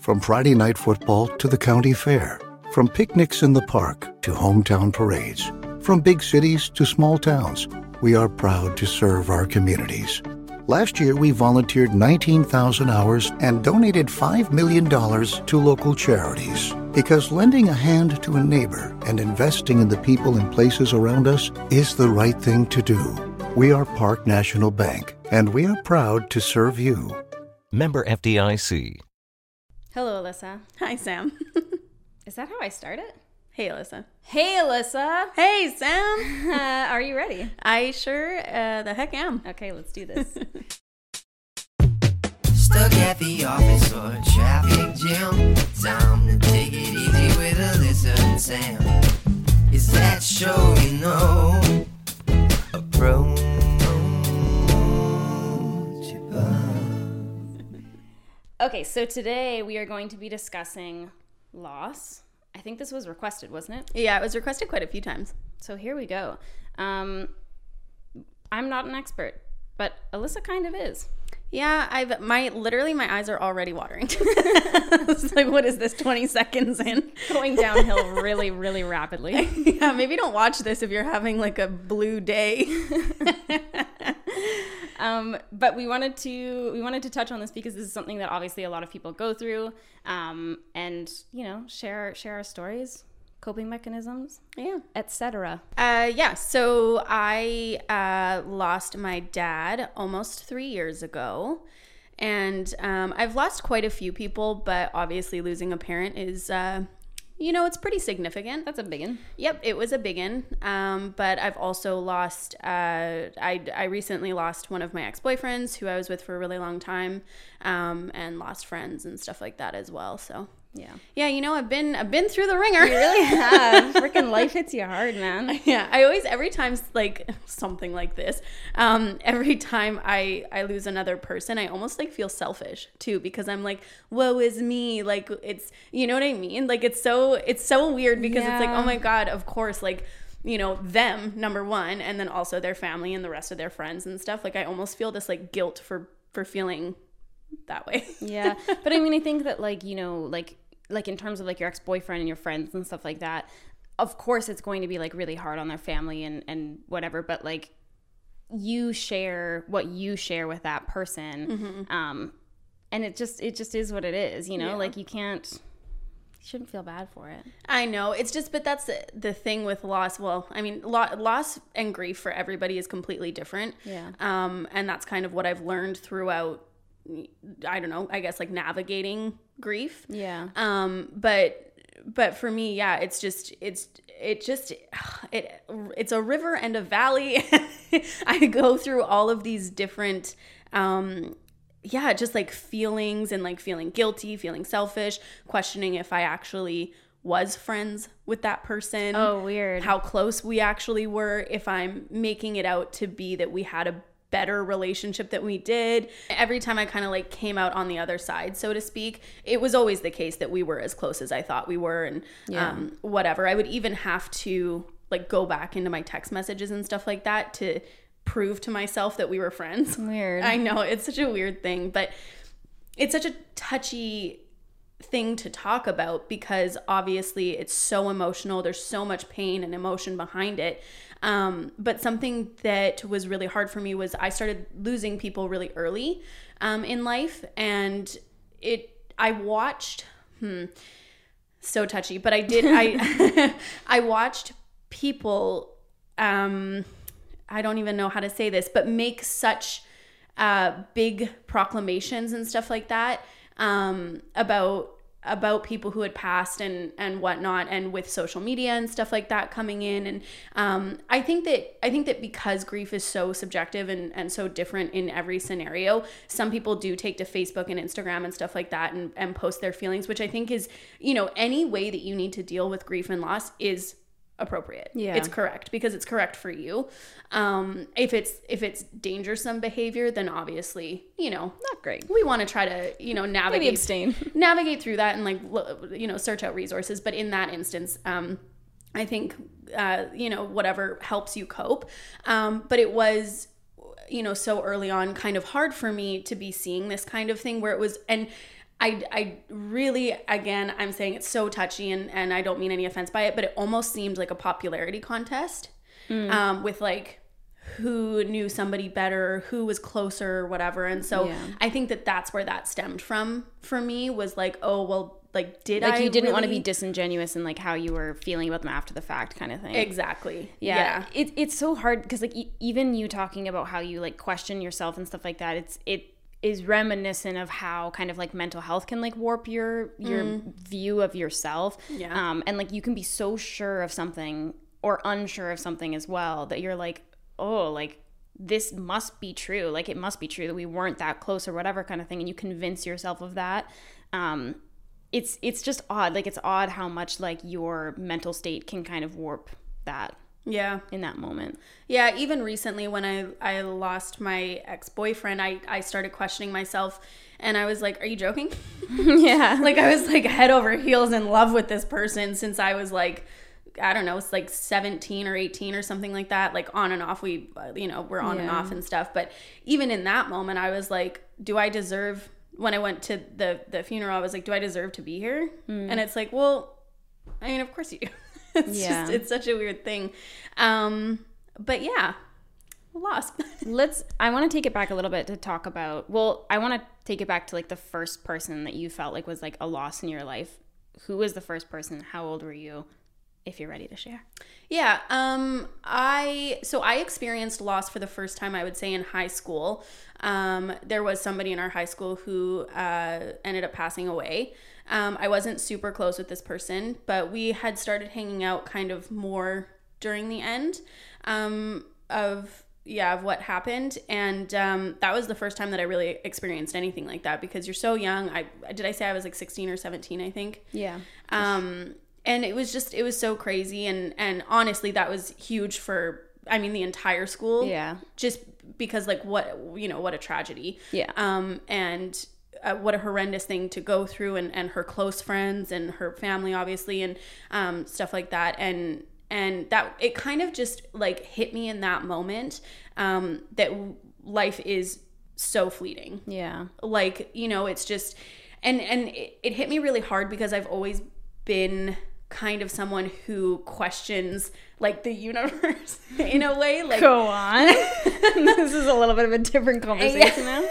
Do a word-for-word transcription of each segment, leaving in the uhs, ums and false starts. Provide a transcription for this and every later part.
From Friday night football to the county fair, from picnics in the park to hometown parades, from big cities to small towns, we are proud to serve our communities. Last year, we volunteered nineteen thousand hours and donated five million dollars to local charities. Because lending a hand to a neighbor and investing in the people and places around us is the right thing to do. We are Park National Bank, and we are proud to serve you. Member F D I C. Hello, Alyssa. Hi, Sam. Is that how I start it? Hey, Alyssa. Hey, Alyssa. Hey, Sam. Uh, are you ready? I sure uh, the heck am. Okay, let's do this. Stuck at the office or a traffic jam. Time to take it easy with Alyssa and Sam. Is that show you know? Approach Okay, so today we are going to be discussing loss. I think this was requested, wasn't it? Yeah, it was requested quite a few times. So here we go. Um, I'm not an expert, but Alyssa kind of is. Yeah, I've my literally my eyes are already watering. It's like, what is this? twenty seconds in, Going downhill really, really rapidly. Yeah, maybe don't watch this if you're having like a blue day. Um, but we wanted to we wanted to touch on this because this is something that obviously a lot of people go through, um, and you know share share our stories, coping mechanisms, Yeah, et cetera. Uh, yeah. So I uh, lost my dad almost three years ago, and um, I've lost quite a few people, but obviously losing a parent is. Uh, You know, it's pretty significant. That's a big one. Yep, it was a big one. Um, but I've also lost, uh, I, I recently lost one of my ex-boyfriends who I was with for a really long time, um, and lost friends and stuff like that as well. So Yeah. yeah, you know, I've been, I've been through the ringer. You really have. Freaking life hits you hard, man. Yeah, I always, every time, like, something like this, um, every time I, I lose another person, I almost, like, feel selfish, too, because I'm like, woe is me, like, it's, you know what I mean? Like, it's so, it's so weird, because it's like, Yeah. oh my God, of course, like, you know, them, number one, and then also their family and the rest of their friends and stuff. Like, I almost feel this, like, guilt for, for feeling that way. Yeah. But I mean, I think that, like, you know, like, like in terms of like your ex-boyfriend and your friends and stuff like that, of course it's going to be like really hard on their family and, and whatever, but like you share what you share with that person. Mm-hmm. Um, and it just, it just is what it is, you know, Yeah. like you can't, you shouldn't feel bad for it. I know. It's just, but that's the, the thing with loss. Well, I mean, lo- loss and grief for everybody is completely different. Yeah. Um, and that's kind of what I've learned throughout, I don't know, I guess like navigating grief. Yeah. Um, but, but for me, yeah, it's just, it's, it just, it, it's a river and a valley. I go through all of these different, um, yeah, just like feelings and like feeling guilty, feeling selfish, questioning if I actually was friends with that person. Oh, weird. How close we actually were, if I'm making it out to be that we had a better relationship that we did. Every time I kind of like came out on the other side, so to speak, it was always the case that we were as close as I thought we were, and Yeah. um, whatever. I would even have to like go back into my text messages and stuff like that to prove to myself that we were friends. Weird. I know, it's such a weird thing, but it's such a touchy thing to talk about because obviously it's so emotional. There's so much pain and emotion behind it. Um, but something that was really hard for me was I started losing people really early um, in life, and it I watched hmm, so touchy, but I did I I watched people um, I don't even know how to say this, but make such uh, big proclamations and stuff like that um, about about people who had passed and and whatnot, and with social media and stuff like that coming in. And um, I think that I think that because grief is so subjective and, and so different in every scenario, some people do take to Facebook and Instagram and stuff like that and, and post their feelings, which I think is, you know, any way that you need to deal with grief and loss is appropriate. Yeah. It's correct because it's correct for you. Um, if it's if it's dangersome behavior, then obviously, you know, Not great. we want to try to, you know, navigate Maybe abstain. navigate through that and like, lo- you know, search out resources. But in that instance, um, I think, uh, you know, whatever helps you cope. Um, but it was, you know, so early on kind of hard for me to be seeing this kind of thing where it was, and I, I really, again, I'm saying it's so touchy, and, and I don't mean any offense by it, but it almost seemed like a popularity contest mm. um, with like who knew somebody better, who was closer, or whatever. And so yeah. I think that that's where that stemmed from for me, was like, oh, well, like, did like I you didn't really... want to be disingenuous in like how you were feeling about them after the fact kind of thing. Exactly. Yeah. yeah. It, it's so hard because like e- even you talking about how you like question yourself and stuff like that, it's it is reminiscent of how kind of like mental health can like warp your your mm. view of yourself. Yeah. Um, and like you can be so sure of something or unsure of something as well that you're like, oh, like this must be true. Like it must be true that we weren't that close or whatever kind of thing. And you convince yourself of that. Um, it's it's just odd. Like it's odd how much like your mental state can kind of warp that. Yeah. In that moment. Yeah. Even recently when I, I lost my ex-boyfriend, I, I started questioning myself, and I was like, are you joking? Yeah. Like I was like head over heels in love with this person since I was like, I don't know, it's like seventeen or eighteen or something like that. Like on and off, we, you know, we're on yeah. and off and stuff. But even in that moment, I was like, do I deserve, when I went to the, the funeral, I was like, do I deserve to be here? Mm. And it's like, well, I mean, of course you do. It's yeah. just, it's such a weird thing. Um, but yeah, lost. Let's, I want to take it back a little bit to talk about, well, I want to take it back to like the first person that you felt like was like a loss in your life. Who was the first person? How old were you? If you're ready to share. Yeah. Um, I, so I experienced loss for the first time, I would say, in high school. Um, there was somebody in our high school who uh, ended up passing away. Um, I wasn't super close with this person, but we had started hanging out kind of more during the end um, of, yeah, of what happened. And um, that was the first time that I really experienced anything like that, because you're so young. I did I say I was like sixteen or seventeen, I think? Yeah. Um, and it was just, it was so crazy. And, and honestly, that was huge for, I mean, the entire school. Yeah. Just because like what, you know, what a tragedy. Yeah. Um, and uh, what a horrendous thing to go through, and, and her close friends and her family, obviously, and um, stuff like that. And, and that, it kind of just like hit me in that moment um, that life is so fleeting. Yeah. Like, you know, it's just, and, and it, it hit me really hard because I've always been kind of someone who questions like the universe in a way. Like, go on. This is a little bit of a different conversation now.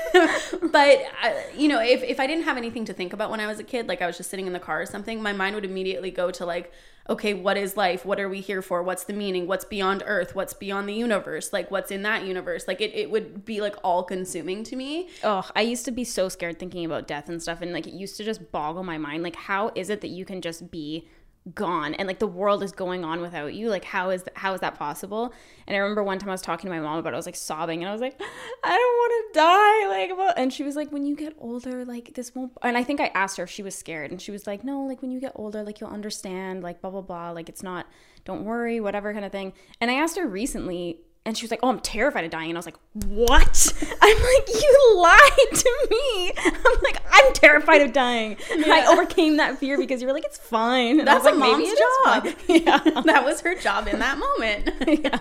But uh, you know, if, if I didn't have anything to think about when I was a kid, like I was just sitting in the car or something, my mind would immediately go to like, okay, what is life? What are we here for? What's the meaning? What's beyond Earth? What's beyond the universe? Like what's in that universe? Like it, it would be like all consuming to me. Oh, I used to be so scared thinking about death and stuff, and like it used to just boggle my mind. Like how is it that you can just be gone and like the world is going on without you? Like how is th- how is that possible? And I remember one time I was talking to my mom about it. I was like sobbing, and I was like, I don't want to die, like well, and she was like, when you get older, like this won't. And I think I asked her if she was scared, and she was like, no, like when you get older, like you'll understand, like blah blah blah, like it's not, don't worry, whatever kind of thing. And I asked her recently, and she was like, oh, I'm terrified of dying. And I was like, what? I'm like, you lied to me. I'm like, I'm terrified of dying. Yeah. I overcame that fear because you were like, it's fine. And that's I was a like, mom's job. Yeah. That was her job in that moment.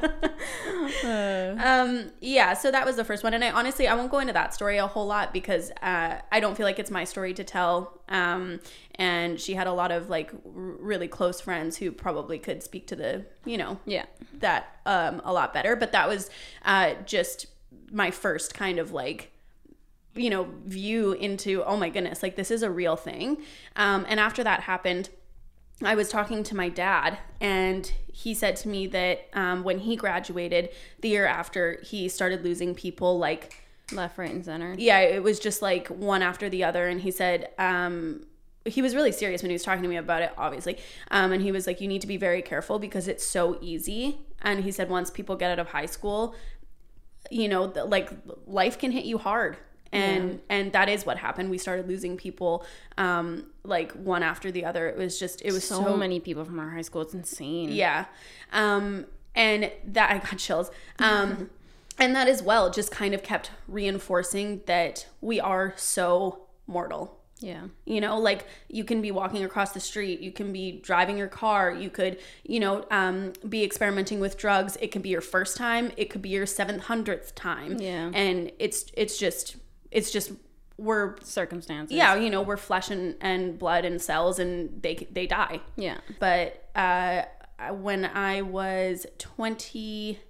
Yeah. Uh. Um, yeah, so that was the first one. And I honestly, I won't go into that story a whole lot because uh, I don't feel like it's my story to tell. Um, and she had a lot of like r- really close friends who probably could speak to the, you know, yeah, that um, a lot better. But that was uh, just my first kind of like, you know, view into, oh my goodness, like this is a real thing. Um, and after that happened, I was talking to my dad, and he said to me that um, when he graduated the year after, he started losing people like left, right, and center. Yeah, it was just like one after the other. And he said, um, he was really serious when he was talking to me about it, obviously. Um, and he was like, you need to be very careful because it's so easy. And he said, once people get out of high school, you know, the, like life can hit you hard. And, yeah. and that is what happened. We started losing people, um, like one after the other. It was just, it was so, so many people from our high school. It's insane. Yeah. Um, and that, I got chills. Um, and that as well just kind of kept reinforcing that we are so mortal. Yeah. You know, like you can be walking across the street, you can be driving your car, you could, you know, um, be experimenting with drugs. It could be your first time. It could be your seven hundredth time. Yeah. And it's, it's just, it's just we're Circumstances. yeah, you know, we're flesh and, and blood and cells, and they they die. Yeah. But uh, when I was twenty-two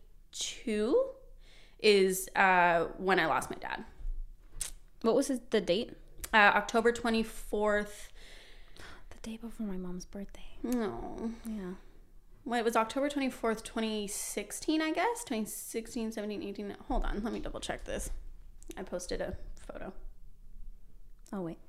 is uh, when I lost my dad. What was his, the date? Uh, October twenty-fourth. The day before my mom's birthday. No. Yeah. Well, it was October twenty-fourth, twenty sixteen, I guess. twenty sixteen, seventeen, eighteen. Hold on. Let me double check this. I posted a photo. Oh, wait.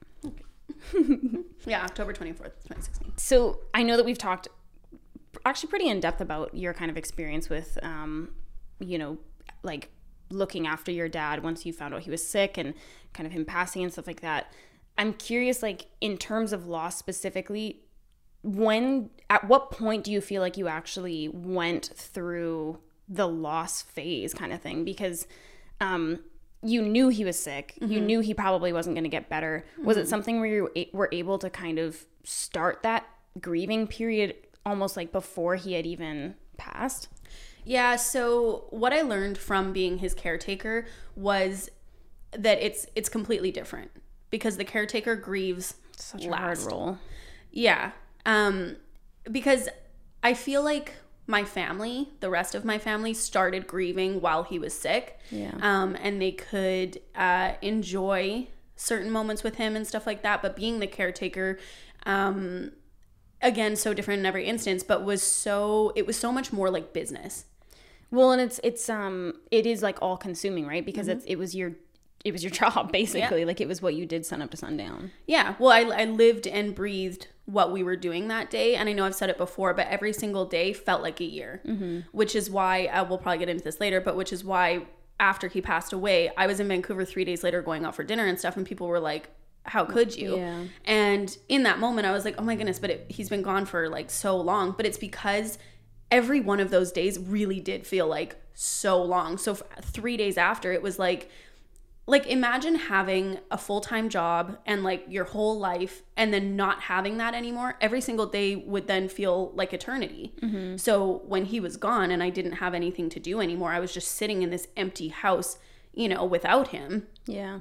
Yeah, October twenty-fourth, twenty sixteen. So I know that we've talked actually pretty in depth about your kind of experience with, um, you know, like looking after your dad once you found out he was sick and kind of him passing and stuff like that. I'm curious, like in terms of loss specifically, when, at what point do you feel like you actually went through the loss phase kind of thing? Because um, you knew he was sick. Mm-hmm. You knew he probably wasn't going to get better. Mm-hmm. Was it something where you were able to kind of start that grieving period almost like before he had even passed? Yeah, so what I learned from being his caretaker was that it's it's completely different because the caretaker grieves Such a last. hard role. Yeah. Um, because I feel like my family, the rest of my family, started grieving while he was sick. Yeah. Um, and they could uh, enjoy certain moments with him and stuff like that. But being the caretaker, um, again, so different in every instance, but was so, it was so much more like business. Well, and it's, it's, um, it is like all consuming, right? Because Mm-hmm. it's, it was your, it was your job basically. Yeah. Like it was what you did sun up to sundown. Yeah. Well, I, I lived and breathed what we were doing that day. And I know I've said it before, but every single day felt like a year, mm-hmm. which is why, uh, we'll probably get into this later, but which is why after he passed away, I was in Vancouver three days later going out for dinner and stuff. And people were like, how could you? Yeah. And in that moment, I was like, oh my goodness, but it, he's been gone for like so long. But it's because every one of those days really did feel like so long. So f- three days after, it was like, like imagine having a full-time job and like your whole life and then not having that anymore. Every single day would then feel like eternity. Mm-hmm. So when he was gone and I didn't have anything to do anymore, I was just sitting in this empty house, you know, without him. Yeah.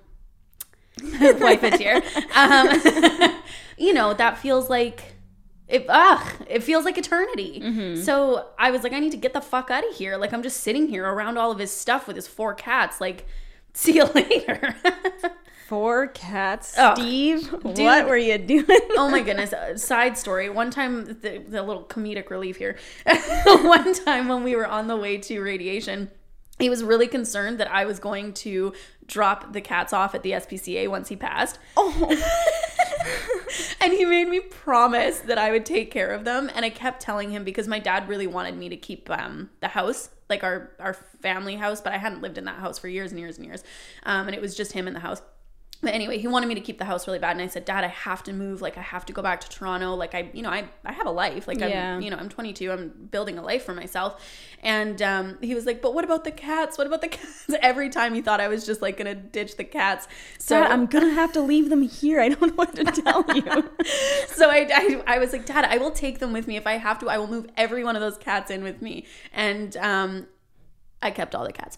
Wipe a tear. Um, you know, that feels like it, ugh, it feels like eternity. Mm-hmm. So I was like, I need to get the fuck out of here. Like I'm just sitting here around all of his stuff with his four cats. Like, see you later. Four cats, Oh, Steve. dude. What were you doing? Oh my goodness. Uh, side story. One time, the, the little comedic relief here. One time when we were on the way to radiation, he was really concerned that I was going to drop the cats off at the S P C A once he passed. Oh. And he made me promise that I would take care of them. And I kept telling him because my dad really wanted me to keep um, the house, like our, our family house, but I hadn't lived in that house for years and years and years. Um, and it was just him in the house. But anyway, he wanted me to keep the house really bad. And I said, Dad, I have to move. Like, I have to go back to Toronto. Like, I, you know, I, I have a life. Like, Yeah. I'm, you know, I'm twenty-two. I'm building a life for myself. And um, he was like, but what about the cats? What about the cats? Every time he thought I was just, like, going to ditch the cats. So Dad, I'm going to have to leave them here. I don't know what to tell you. So I, I, I was like, Dad, I will take them with me. If I have to, I will move every one of those cats in with me. And um, I kept all the cats.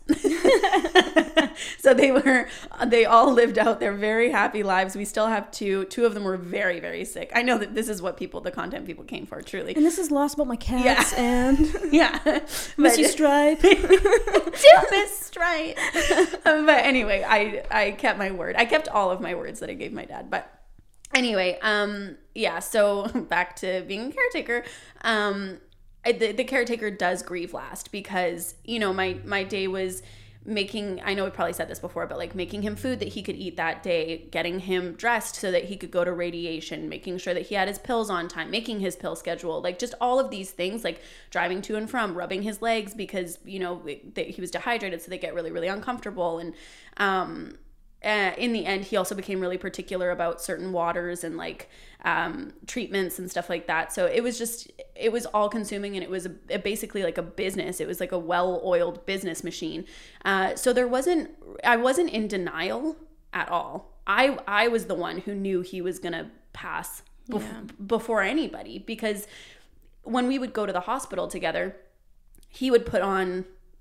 So they were, they all lived out their very happy lives. We still have two. Two of them were very, very sick. I know that this is what people, the content people came for, truly. And this is Lost About My Cats Yeah. and Yeah. Missy Stripe. Miss Stripe. Um, but anyway, I, I kept my word. I kept all of my words that I gave my dad. But anyway, um, yeah, so back to being a caretaker. Um, I, the, the caretaker does grieve last because, you know, my, my day was making, I know we probably said this before, but like making him food that he could eat that day, getting him dressed so that he could go to radiation, making sure that he had his pills on time, making his pill schedule, like just all of these things, like driving to and from, rubbing his legs because, you know, they, he was dehydrated, so they get really, really uncomfortable. And, um, Uh, in the end, he also became really particular about certain waters and like um, treatments and stuff like that. So it was just, it was all consuming, and it was a, a basically like a business. It was like a well-oiled business machine. Uh, so there wasn't, I wasn't in denial at all. I, I was the one who knew he was going to pass bef- Yeah. before anybody, because when we would go to the hospital together, he would put on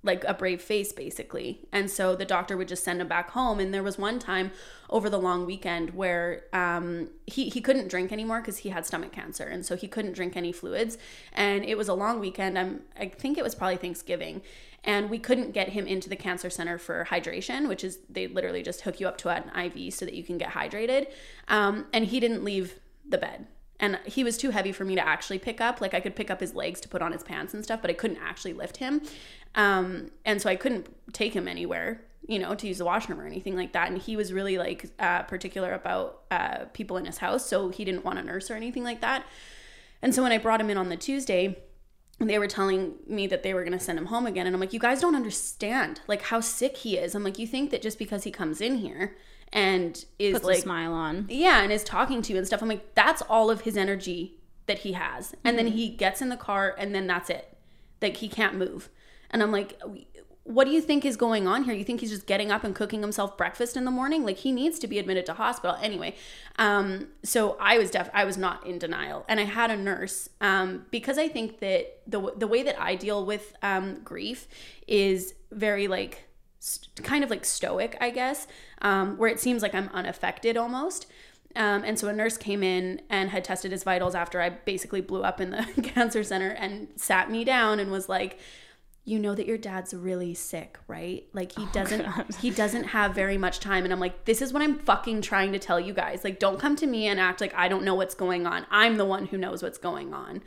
like a brave face basically. And so the doctor would just send him back home. And there was one time over the long weekend where um, he, he couldn't drink anymore because he had stomach cancer. And so he couldn't drink any fluids. And it was a long weekend. I'm, I think it was probably Thanksgiving. And we couldn't get him into the cancer center for hydration, which is they literally just hook you up to an I V so that you can get hydrated. Um, and he didn't leave the bed. And he was too heavy for me to actually pick up. Like I could pick up his legs to put on his pants and stuff, but I couldn't actually lift him. Um, and so I couldn't take him anywhere, you know, to use the washroom or anything like that. And he was really like uh, particular about uh, people in his house. So he didn't want a nurse or anything like that. And so when I brought him in on the Tuesday, they were telling me that they were going to send him home again. And I'm like, you guys don't understand like how sick he is. I'm like, you think that just because he comes in here and is Puts like a smile on. Yeah, and is talking to you and stuff. I'm like, that's all of his energy that he has. And mm-hmm. then he gets in the car and then that's it. Like he can't move. And I'm like, what do you think is going on here? You think he's just getting up and cooking himself breakfast in the morning? Like he needs to be admitted to hospital anyway. Um, so I was def I was not in denial, and I had a nurse um, because I think that the the way that I deal with um, grief is very like st- kind of like stoic, I guess, um, where it seems like I'm unaffected almost. Um, and so a nurse came in and had tested his vitals after I basically blew up in the cancer center and sat me down and was like, you know that your dad's really sick, right? Like he doesn't, oh, he doesn't have very much time. And I'm like, this is what I'm fucking trying to tell you guys. Like, don't come to me and act like I don't know what's going on. I'm the one who knows what's going on.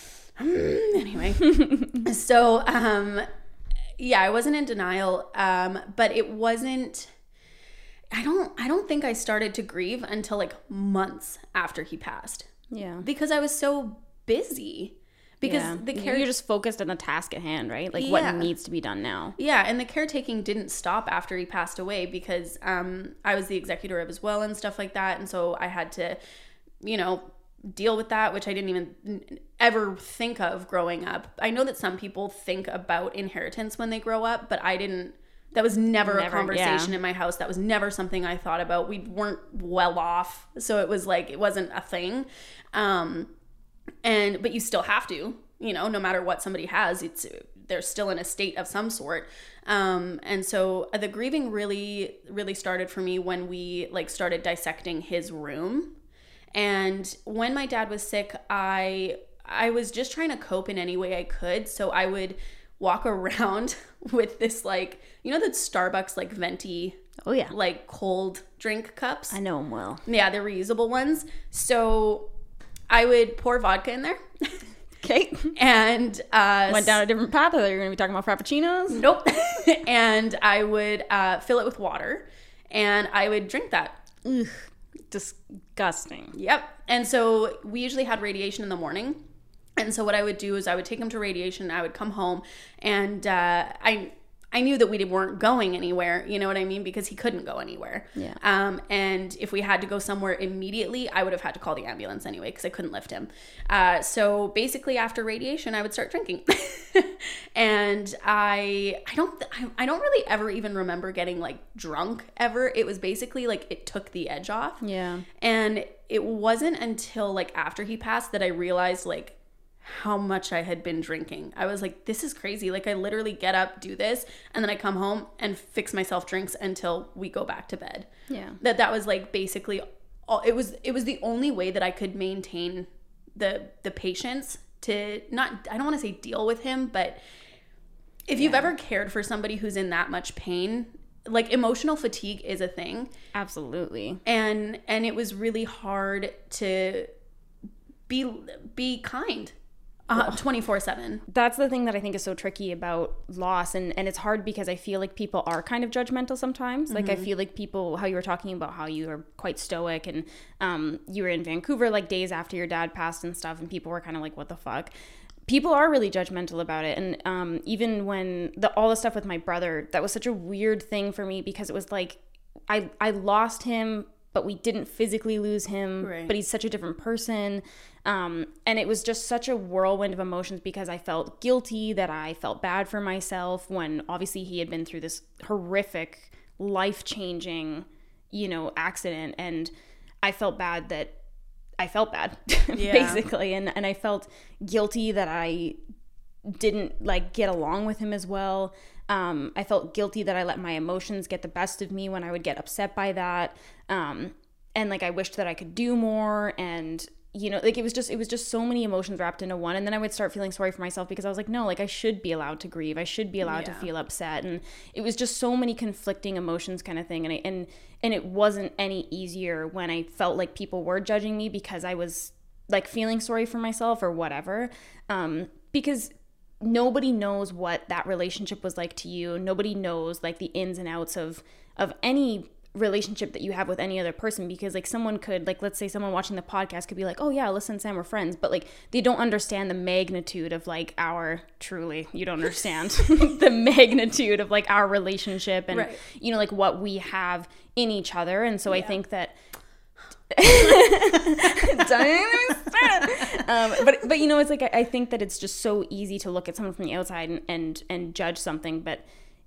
Anyway, so, um, yeah, I wasn't in denial. Um, but it wasn't, I don't, I don't think I started to grieve until like months after he passed. Yeah. Because I was so busy. Because yeah. the care you're just focused on the task at hand, right? Like yeah. what needs to be done now. Yeah, and the caretaking didn't stop after he passed away because um, I was the executor of his will and stuff like that, and so I had to, you know, deal with that, which I didn't even ever think of growing up. I know that some people think about inheritance when they grow up, but I didn't. That was never, never a conversation yeah. in my house. That was never something I thought about. We weren't well off, so it was like it wasn't a thing. Um, And, but you still have to, you know, no matter what somebody has, it's, they're still in a state of some sort. Um, and so the grieving really, really started for me when we like started dissecting his room. And when my dad was sick, I, I was just trying to cope in any way I could. So I would walk around with this, like, you know, the Starbucks, like venti, oh yeah, like cold drink cups. I know them well. Yeah. They're reusable ones. So I would pour vodka in there. Okay. And uh, went down a different path. Or you're going to be talking about frappuccinos? Nope. And I would uh, fill it with water, and I would drink that. Ugh, disgusting. Yep. And so we usually had radiation in the morning. And so what I would do is I would take him to radiation. I would come home, and uh, I I knew that we weren't going anywhere, you know what I mean? Because he couldn't go anywhere. Yeah. Um, and if we had to go somewhere immediately, I would have had to call the ambulance anyway because I couldn't lift him. Uh, so basically after radiation, I would start drinking. And I I don't I, I don't really ever even remember getting like drunk ever. It was basically like it took the edge off. Yeah. And it wasn't until like after he passed that I realized like how much I had been drinking. I was like, this is crazy. Like I literally get up, do this, and then I come home and fix myself drinks until we go back to bed. Yeah. That that was like basically all it was it was the only way that I could maintain the the patience to not I don't want to say deal with him, but if you've yeah. ever cared for somebody who's in that much pain, like emotional fatigue is a thing. Absolutely. And and it was really hard to be be kind. Uh, twenty-four seven. That's the thing that I think is so tricky about loss, and, and it's hard because I feel like people are kind of judgmental sometimes. Like mm-hmm. I feel like people, how you were talking about how you were quite stoic, and um, you were in Vancouver like days after your dad passed and stuff, and people were kind of like, what the fuck? People are really judgmental about it. And um, even when the all the stuff with my brother, that was such a weird thing for me because it was like I I lost him, but we didn't physically lose him, right. but he's such a different person. Um, and it was just such a whirlwind of emotions because I felt guilty that I felt bad for myself when obviously he had been through this horrific, life-changing, you know, accident. And I felt bad that I felt bad, yeah. basically. And, and I felt guilty that I didn't like get along with him as well. Um, I felt guilty that I let my emotions get the best of me when I would get upset by that. Um, and like I wished that I could do more, and you know, like it was just it was just so many emotions wrapped into one. And then I would start feeling sorry for myself because I was like, no, like I should be allowed to grieve. I should be allowed yeah. to feel upset. And it was just so many conflicting emotions kind of thing. And I, and and it wasn't any easier when I felt like people were judging me because I was like feeling sorry for myself or whatever. Um, because nobody knows what that relationship was like to you. Nobody knows like the ins and outs of of any relationship that you have with any other person, because like someone could, like, let's say someone watching the podcast could be like, oh yeah, listen, Sam, we're friends, but like they don't understand the magnitude of like our truly you don't understand the magnitude of like our relationship and right. you know, like what we have in each other. And so yeah. I think that um, but but you know, it's like I, I think that it's just so easy to look at someone from the outside and and, and judge something, but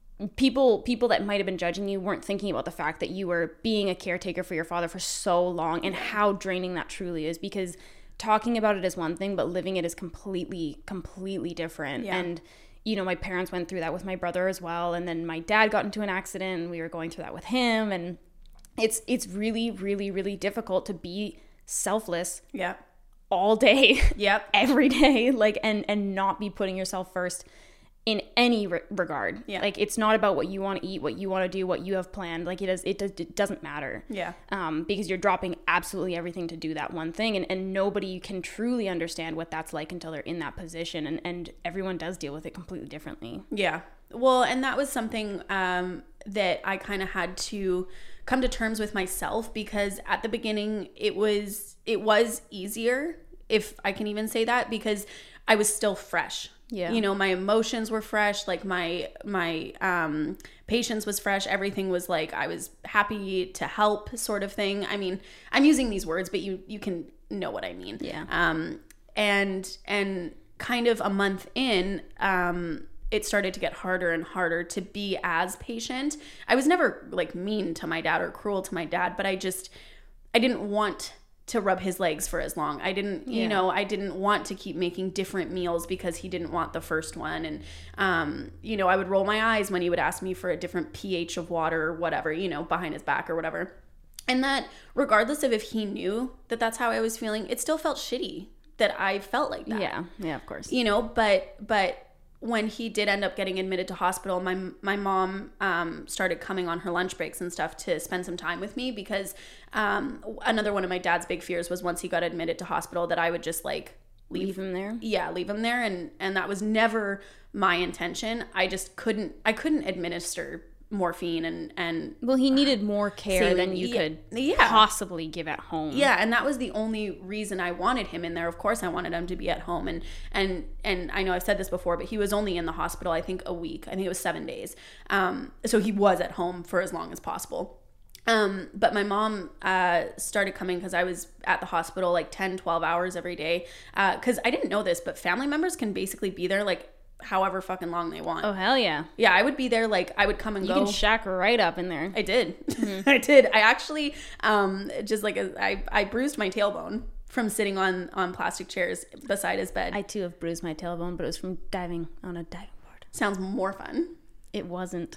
people people that might have been judging you weren't thinking about the fact that you were being a caretaker for your father for so long and how draining that truly is, because talking about it is one thing, but living it is completely completely different. Yeah. And you know, my parents went through that with my brother as well, and then my dad got into an accident and we were going through that with him, and it's it's really really really difficult to be selfless yeah all day yep every day, like and and not be putting yourself first in any re- regard. Yeah. Like it's not about what you want to eat, what you want to do, what you have planned. Like it does, it does, it doesn't matter. Yeah. Um, because you're dropping absolutely everything to do that one thing, and, and nobody can truly understand what that's like until they're in that position, and, and everyone does deal with it completely differently. Yeah. Well, and that was something um, that I kind of had to come to terms with myself, because at the beginning it was it was easier, if I can even say that, because I was still fresh. Yeah. You know, my emotions were fresh, like my my um, patience was fresh. Everything was like I was happy to help, sort of thing. I mean, I'm using these words, but you you can know what I mean. Yeah. Um, and and kind of a month in, um, it started to get harder and harder to be as patient. I was never like mean to my dad or cruel to my dad, but I just I didn't want to rub his legs for as long. I didn't, you yeah. know, I didn't want to keep making different meals because he didn't want the first one. And, um, you know, I would roll my eyes when he would ask me for a different pH of water or whatever, you know, behind his back or whatever. And that, regardless of if he knew that that's how I was feeling, it still felt shitty that I felt like that. Yeah. Yeah, of course. You know, but, but when he did end up getting admitted to hospital, my my mom um, started coming on her lunch breaks and stuff to spend some time with me, because um, another one of my dad's big fears was once he got admitted to hospital that I would just like leave, leave him there. Yeah, leave him there, and and that was never my intention. I just couldn't I couldn't administer morphine and and well, he needed more care saline, than you yeah, could yeah. possibly give at home. Yeah, and that was the only reason I wanted him in there. Of course I wanted him to be at home, and and and I know I've said this before, but he was only in the hospital I think a week. I think it was seven days. Um so he was at home for as long as possible. Um, but my mom uh, started coming because I was at the hospital like ten, twelve hours every day. Because uh, I didn't know this, but family members can basically be there like however fucking long they want. Oh, hell yeah. Yeah, I would be there, like, I would come and you go. You can shack right up in there. I did. Mm-hmm. I did. I actually, um, just like, a, I, I bruised my tailbone from sitting on, on plastic chairs beside his bed. I, too, have bruised my tailbone, but it was from diving on a diving board. Sounds more fun. It wasn't.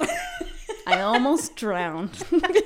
I almost drowned.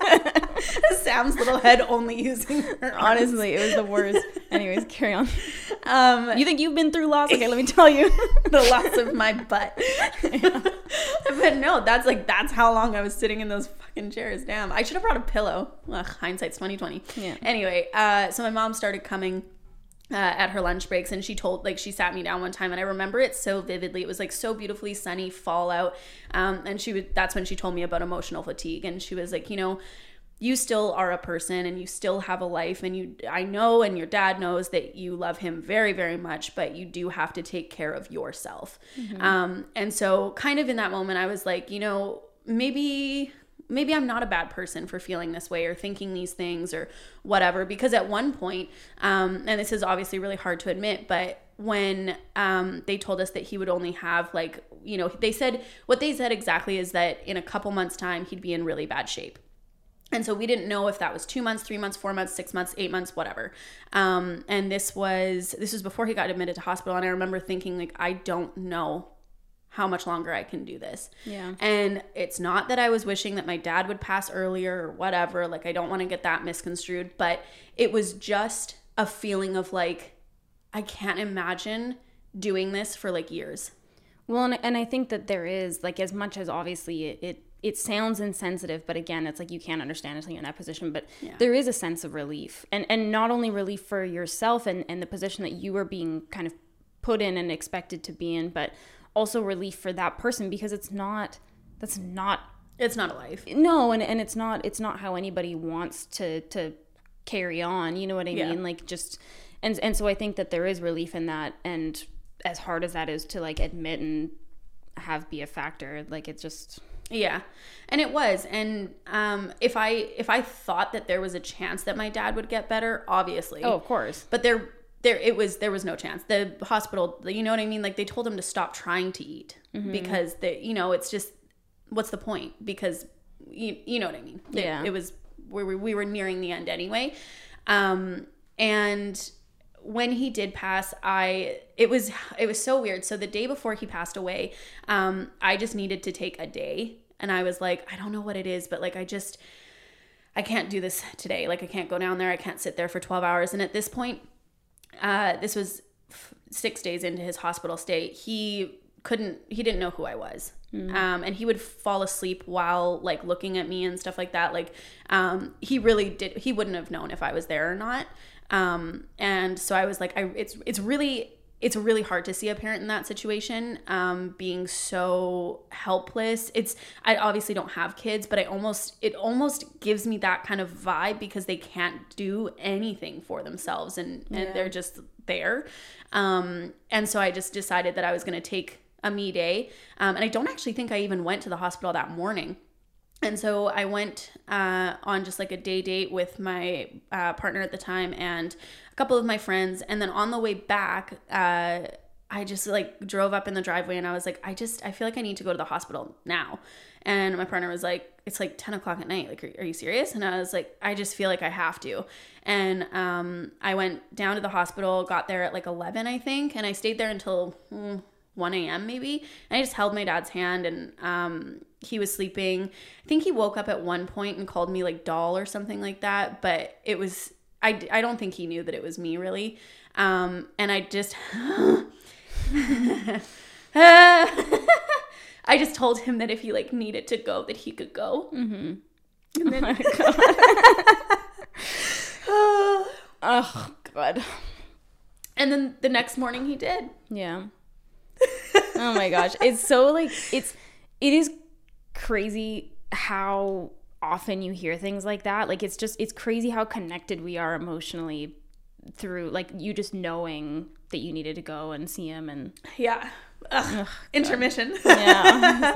Sam's little head only using her arms. Honestly, it was the worst. Anyways, carry on. Um, you think you've been through loss? Okay, let me tell you. The loss of my butt. Yeah. But no, that's like, that's how long I was sitting in those fucking chairs. Damn. I should have brought a pillow. Ugh, hindsight's twenty twenty. Yeah. Anyway, uh, so my mom started coming Uh, at her lunch breaks, and she told, like, she sat me down one time, and I remember it so vividly. It was like so beautifully sunny fall out, um, and she would, that's when she told me about emotional fatigue, and she was like, you know, you still are a person and you still have a life, and you, I know, and your dad knows that you love him very, very much, but you do have to take care of yourself. Mm-hmm. Um, and so kind of in that moment, I was like, you know, maybe... maybe I'm not a bad person for feeling this way or thinking these things or whatever. Because at one point, um, and this is obviously really hard to admit, but when um, they told us that he would only have like, you know, they said, what they said exactly is that in a couple months' time, he'd be in really bad shape. And so we didn't know if that was two months, three months, four months, six months, eight months, whatever. Um, and this was this was before he got admitted to hospital. And I remember thinking, like, I don't know how much longer I can do this. Yeah. And it's not that I was wishing that my dad would pass earlier or whatever. Like, I don't want to get that misconstrued. But it was just a feeling of, like, I can't imagine doing this for, like, years. Well, and, and I think that there is, like, as much as obviously it, it it sounds insensitive, but again, it's like you can't understand until you're in that position. But yeah. there is a sense of relief, and and not only relief for yourself and, and the position that you were being kind of put in and expected to be in, but also relief for that person, because it's not, that's not, it's not a life. No, and, and it's not, it's not how anybody wants to, to carry on. You know what I yeah. mean? Like just, and, and so I think that there is relief in that. And as hard as that is to like admit and have be a factor, like it's just, yeah. And it was. And um, if I if I thought that there was a chance that my dad would get better, obviously. Oh, of course. But there there it was there was no chance. The hospital, you know what I mean? Like they told him to stop trying to eat mm-hmm. because they, you know, it's just, what's the point? Because you you know what I mean? They, yeah. It was we were we were nearing the end anyway. Um and when he did pass, I it was it was so weird. So the day before he passed away, um, I just needed to take a day, and I was like, I don't know what it is, but like I just I can't do this today. Like I can't go down there. I can't sit there for twelve hours. And at this point, uh, this was f- six days into his hospital stay. He couldn't. He didn't know who I was. Mm. Um, and he would fall asleep while like looking at me and stuff like that. Like um, he really did. He wouldn't have known if I was there or not. Um, and so I was like, I, it's, it's really, it's really hard to see a parent in that situation, um, being so helpless. It's, I obviously don't have kids, but I almost, it almost gives me that kind of vibe because they can't do anything for themselves and, and yeah. they're just there. Um, and so I just decided that I was going to take a me day. Um, and I don't actually think I even went to the hospital that morning. And so I went uh, on just like a day date with my uh, partner at the time and a couple of my friends. And then on the way back, uh, I just like drove up in the driveway and I was like, I just, I feel like I need to go to the hospital now. And my partner was like, it's like ten o'clock at night. Like, are, are you serious? And I was like, I just feel like I have to. And um, I went down to the hospital, got there at like eleven, I think. And I stayed there until mm, one a.m. maybe. And I just held my dad's hand and um, he was sleeping. I think he woke up at one point and called me like doll or something like that. But it was, I, I don't think he knew that it was me really. Um, and I just, I just told him that if he like needed to go, that he could go. Mm-hmm. And then, oh, oh God. And then the next morning he did. Yeah. Oh my gosh. It's so like, it's, it is crazy how often you hear things like that. Like, it's just, it's crazy how connected we are emotionally through, like, you just knowing that you needed to go and see him and. Yeah. Ugh, Ugh, intermission. Yeah.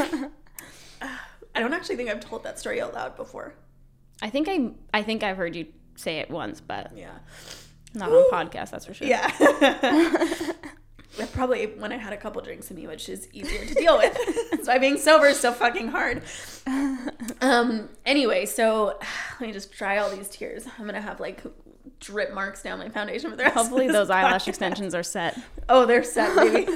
I don't actually think I've told that story out loud before. I think I, I think I've heard you say it once, but yeah, not on podcast. That's for sure. Yeah. Probably when I had a couple drinks in me, which is easier to deal with. That's why being sober is so fucking hard. Um. Anyway, so let me just dry all these tears. I'm gonna have like drip marks down my foundation for the rest. Hopefully of those podcast. eyelash extensions are set. Oh, they're set, baby.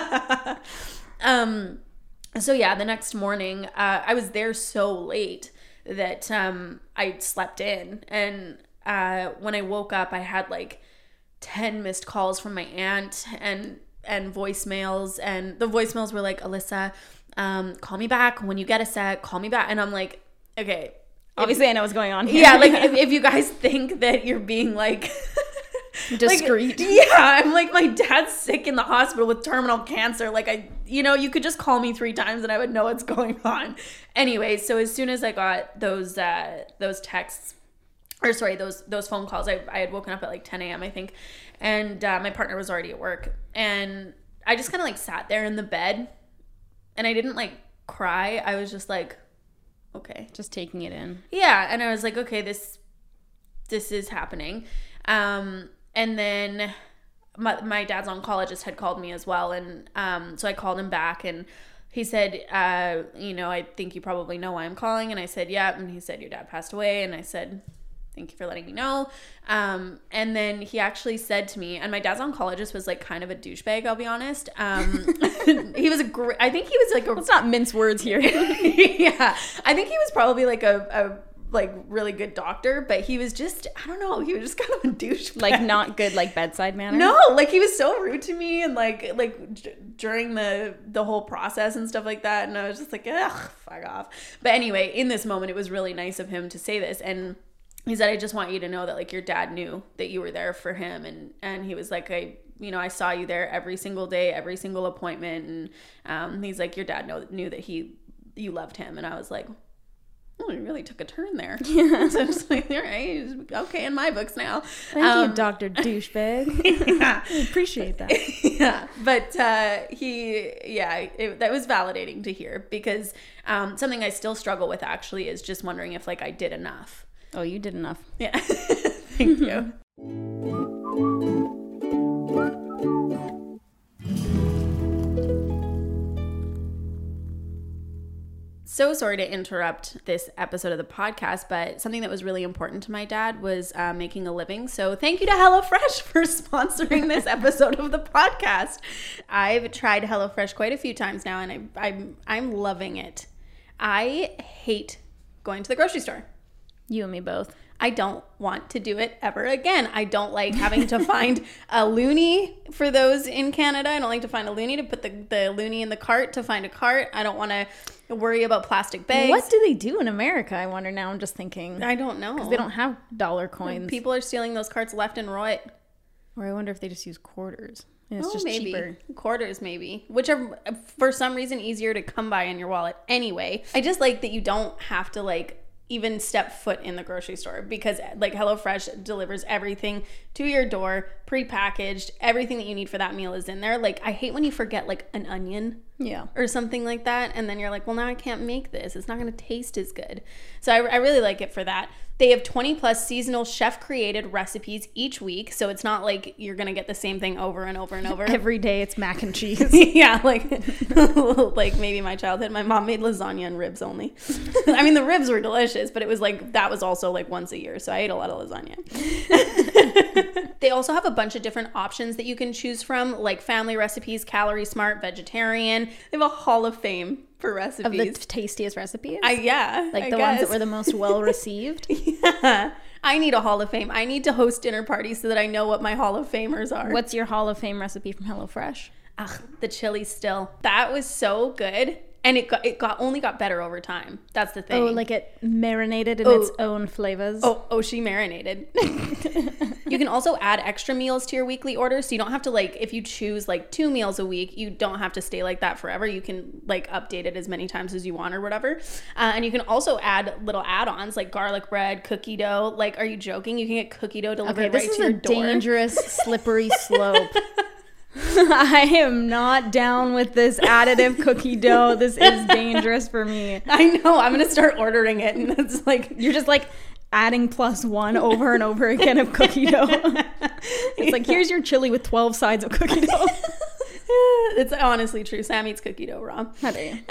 um. So yeah, the next morning, uh, I was there so late that um I slept in, and uh when I woke up, I had like ten missed calls from my aunt and and voicemails, and the voicemails were like, Alyssa, um call me back when you get a sec, call me back. And I'm like, okay, obviously if, I know what's going on here. Yeah, like if, if you guys think that you're being like discreet. Like, yeah, I'm like, my dad's sick in the hospital with terminal cancer. Like, I, you know, you could just call me three times and I would know what's going on. Anyway, so as soon as I got those uh those texts, or sorry, those those phone calls, I, I had woken up at like ten a.m. I think, and uh, my partner was already at work, and I just kind of like sat there in the bed, and I didn't like cry. I was just like, okay, just taking it in. Yeah, and I was like, okay, this this is happening, um, and then my my dad's oncologist had called me as well, and um, so I called him back, and he said, uh, you know, I think you probably know why I'm calling. And I said, yeah. And he said, your dad passed away. And I said, thank you for letting me know. Um, and then he actually said to me, and my dad's oncologist was like kind of a douchebag, I'll be honest. Um, he was a great, I think he was like a, let's not mince words here. Yeah. I think he was probably like a, a like really good doctor, but he was just, I don't know, he was just kind of a douchebag. Like not good, like bedside manner. No, like he was so rude to me, and like like d- during the the whole process and stuff like that, and I was just like, ugh, fuck off. But anyway, in this moment, it was really nice of him to say this, and he said, I just want you to know that like your dad knew that you were there for him, and and he was like, I you know I saw you there every single day, every single appointment, and um he's like, your dad know, knew that he you loved him. And I was like, oh, he really took a turn there. Yeah. So I was like, all right, okay, in my books now. Thank um, you, Doctor Douchebag. Yeah. I appreciate that. Yeah. But uh, he, yeah, it, that was validating to hear, because um, something I still struggle with actually is just wondering if like I did enough. Oh, you did enough. Yeah. Thank you. So sorry to interrupt this episode of the podcast, but something that was really important to my dad was uh, making a living. So thank you to HelloFresh for sponsoring this episode of the podcast. I've tried HelloFresh quite a few times now, and I, I'm I'm loving it. I hate going to the grocery store. You and me both. I don't want to do it ever again. I don't like having to find a loonie for those in Canada. I don't like to find a loonie to put the, the loonie in the cart to find a cart. I don't want to worry about plastic bags. What do they do in America? I wonder now. I'm just thinking. I don't know. Because they don't have dollar coins. People are stealing those carts left and right. Or I wonder if they just use quarters. And it's oh, just maybe. cheaper. Quarters, maybe. Which are, for some reason, easier to come by in your wallet anyway. I just like that you don't have to, like, even step foot in the grocery store, because like HelloFresh delivers everything to your door, prepackaged. Everything that you need for that meal is in there. Like, I hate when you forget like an onion, yeah, or something like that, and then you're like, well, now I can't make this. It's not going to taste as good. So I, I really like it for that. They have twenty plus seasonal chef created recipes each week, so it's not like you're going to get the same thing over and over and over. Every day it's mac and cheese. Yeah, like like maybe my childhood. My mom made lasagna and ribs only. I mean, the ribs were delicious, but it was like, that was also like once a year, so I ate a lot of lasagna. They also have a bunch of different options that you can choose from, like family recipes, calorie smart, vegetarian. They have a hall of fame for recipes. Of the tastiest recipes? I, yeah. Like I the guess. ones that were the most well received? Yeah. I need a hall of fame. I need to host dinner parties so that I know what my hall of famers are. What's your hall of fame recipe from HelloFresh? Ugh, the chili still. That was so good. And it got, it got only got better over time. That's the thing. Oh, like it marinated in oh. its own flavors. Oh, oh, she marinated. You can also add extra meals to your weekly order, so you don't have to, like, if you choose like two meals a week, you don't have to stay like that forever. You can like update it as many times as you want or whatever. Uh, and you can also add little add-ons like garlic bread, cookie dough. Like, are you joking? You can get cookie dough delivered okay, this right is to your a door. dangerous, slippery slope. I am not down with this additive cookie dough. This is dangerous for me. I know. I'm gonna start ordering it, and it's like, you're just like adding plus one over and over again of cookie dough. It's like, here's your chili with twelve sides of cookie dough. It's honestly true. Sam eats cookie dough raw. How dare you?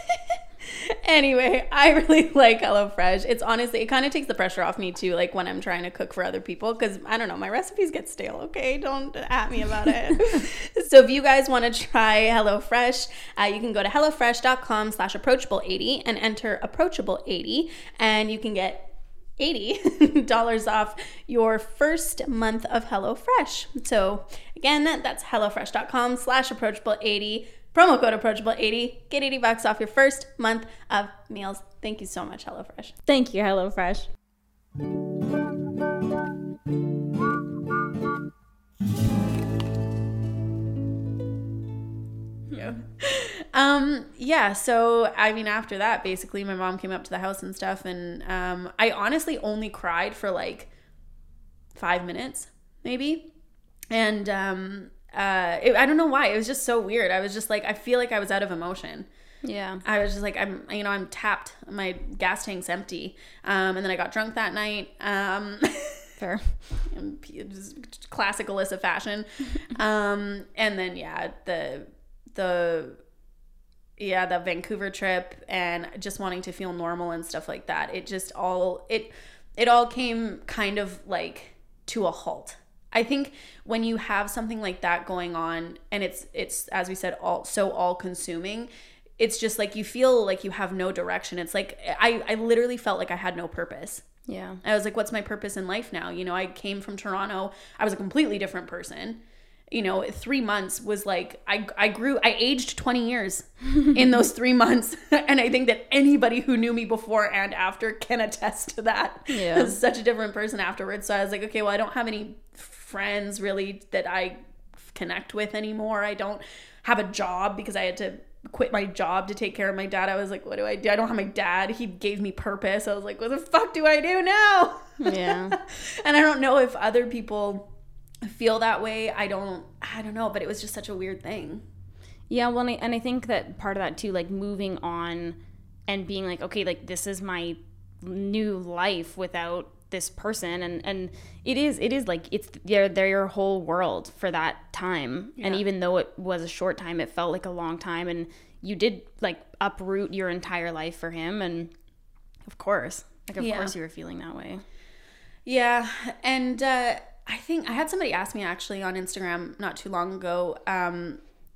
Anyway, I really like HelloFresh. It's honestly, it kind of takes the pressure off me too, like when I'm trying to cook for other people, because I don't know, my recipes get stale. Okay, don't at me about it. So if you guys want to try HelloFresh, uh, you can go to hellofresh.com slash approachable 80 and enter approachable eighty, and you can get eighty dollars off your first month of HelloFresh. So again, that's hellofresh.com slash approachable 80. Promo code approachable eighty. Get eighty bucks off your first month of meals. Thank you so much, HelloFresh. Thank you, HelloFresh. Yeah. Um, yeah, so I mean, after that, basically my mom came up to the house and stuff, and um, I honestly only cried for like five minutes, maybe. And um Uh, it, I don't know why. It was just so weird. I was just like, I feel like I was out of emotion. Yeah. I was just like, I'm, you know, I'm tapped. My gas tank's empty. Um, and then I got drunk that night. Um, Fair. Just classic Alyssa fashion. um, and then, yeah, the, the, yeah, the Vancouver trip and just wanting to feel normal and stuff like that. It just all, it, it all came kind of like to a halt. I think when you have something like that going on and it's, it's, as we said, all so all consuming, it's just like, you feel like you have no direction. It's like, I, I literally felt like I had no purpose. Yeah. I was like, what's my purpose in life now? You know, I came from Toronto. I was a completely different person. You know, three months was like, I, I grew, I aged twenty years in those three months. And I think that anybody who knew me before and after can attest to that. Yeah. I was such a different person afterwards. So I was like, okay, well, I don't have any friends really that I connect with anymore. I don't have a job because I had to quit my job to take care of my dad. I was like, what do I do? I don't have my dad. He gave me purpose. I was like, what the fuck do I do now? Yeah. And I don't know if other people feel that way. I don't, I don't know, but it was just such a weird thing. Yeah. Well, and I, and I think that part of that too, like moving on and being like, okay, like this is my new life without this person. And, and it is, it is like, it's, they're, they're your whole world for that time. Yeah. And even though it was a short time, it felt like a long time. And you did like uproot your entire life for him. And of course, like, of yeah. course you were feeling that way. Yeah. And, uh, I think I had somebody ask me actually on Instagram not too long ago, um,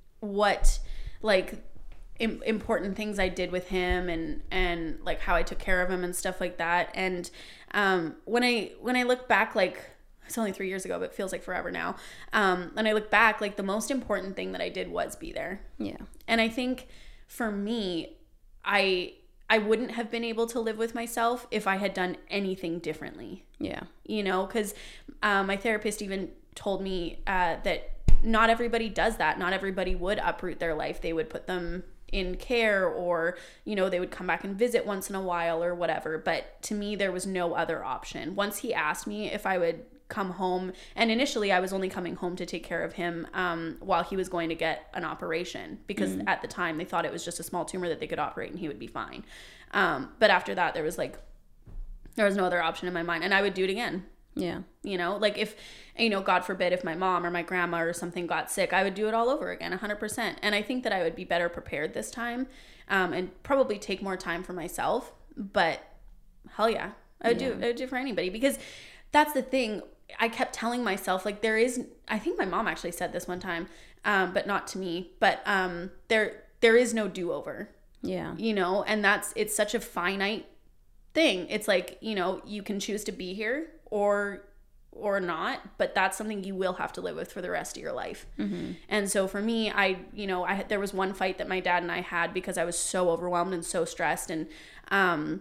what like im- important things I did with him and, and like how I took care of him and stuff like that. And, um, when I, when I look back, like it's only three years ago, but it feels like forever now. Um, when I look back, like the most important thing that I did was be there. Yeah. And I think for me, I, I wouldn't have been able to live with myself if I had done anything differently. Yeah. You know, because um, my therapist even told me uh, that not everybody does that. Not everybody would uproot their life. They would put them in care or, you know, they would come back and visit once in a while or whatever. But to me, there was no other option. Once he asked me if I would come home, and initially I was only coming home to take care of him um, while he was going to get an operation because mm. at the time they thought it was just a small tumor that they could operate and he would be fine. Um, but after that, there was like, there was no other option in my mind, and I would do it again. Yeah. You know, like if, you know, God forbid, if my mom or my grandma or something got sick, I would do it all over again, one hundred percent. And I think that I would be better prepared this time um, and probably take more time for myself. But hell yeah, I would, yeah. do, I would do it for anybody, because that's the thing. I kept telling myself, like, there is, I think my mom actually said this one time, um, but not to me, but um, there there is no do-over. Yeah. You know, and that's, it's such a finite thing. It's like, you know, you can choose to be here or or not, but that's something you will have to live with for the rest of your life. Mm-hmm. And so for me, I, you know, I there was one fight that my dad and I had because I was so overwhelmed and so stressed, and um,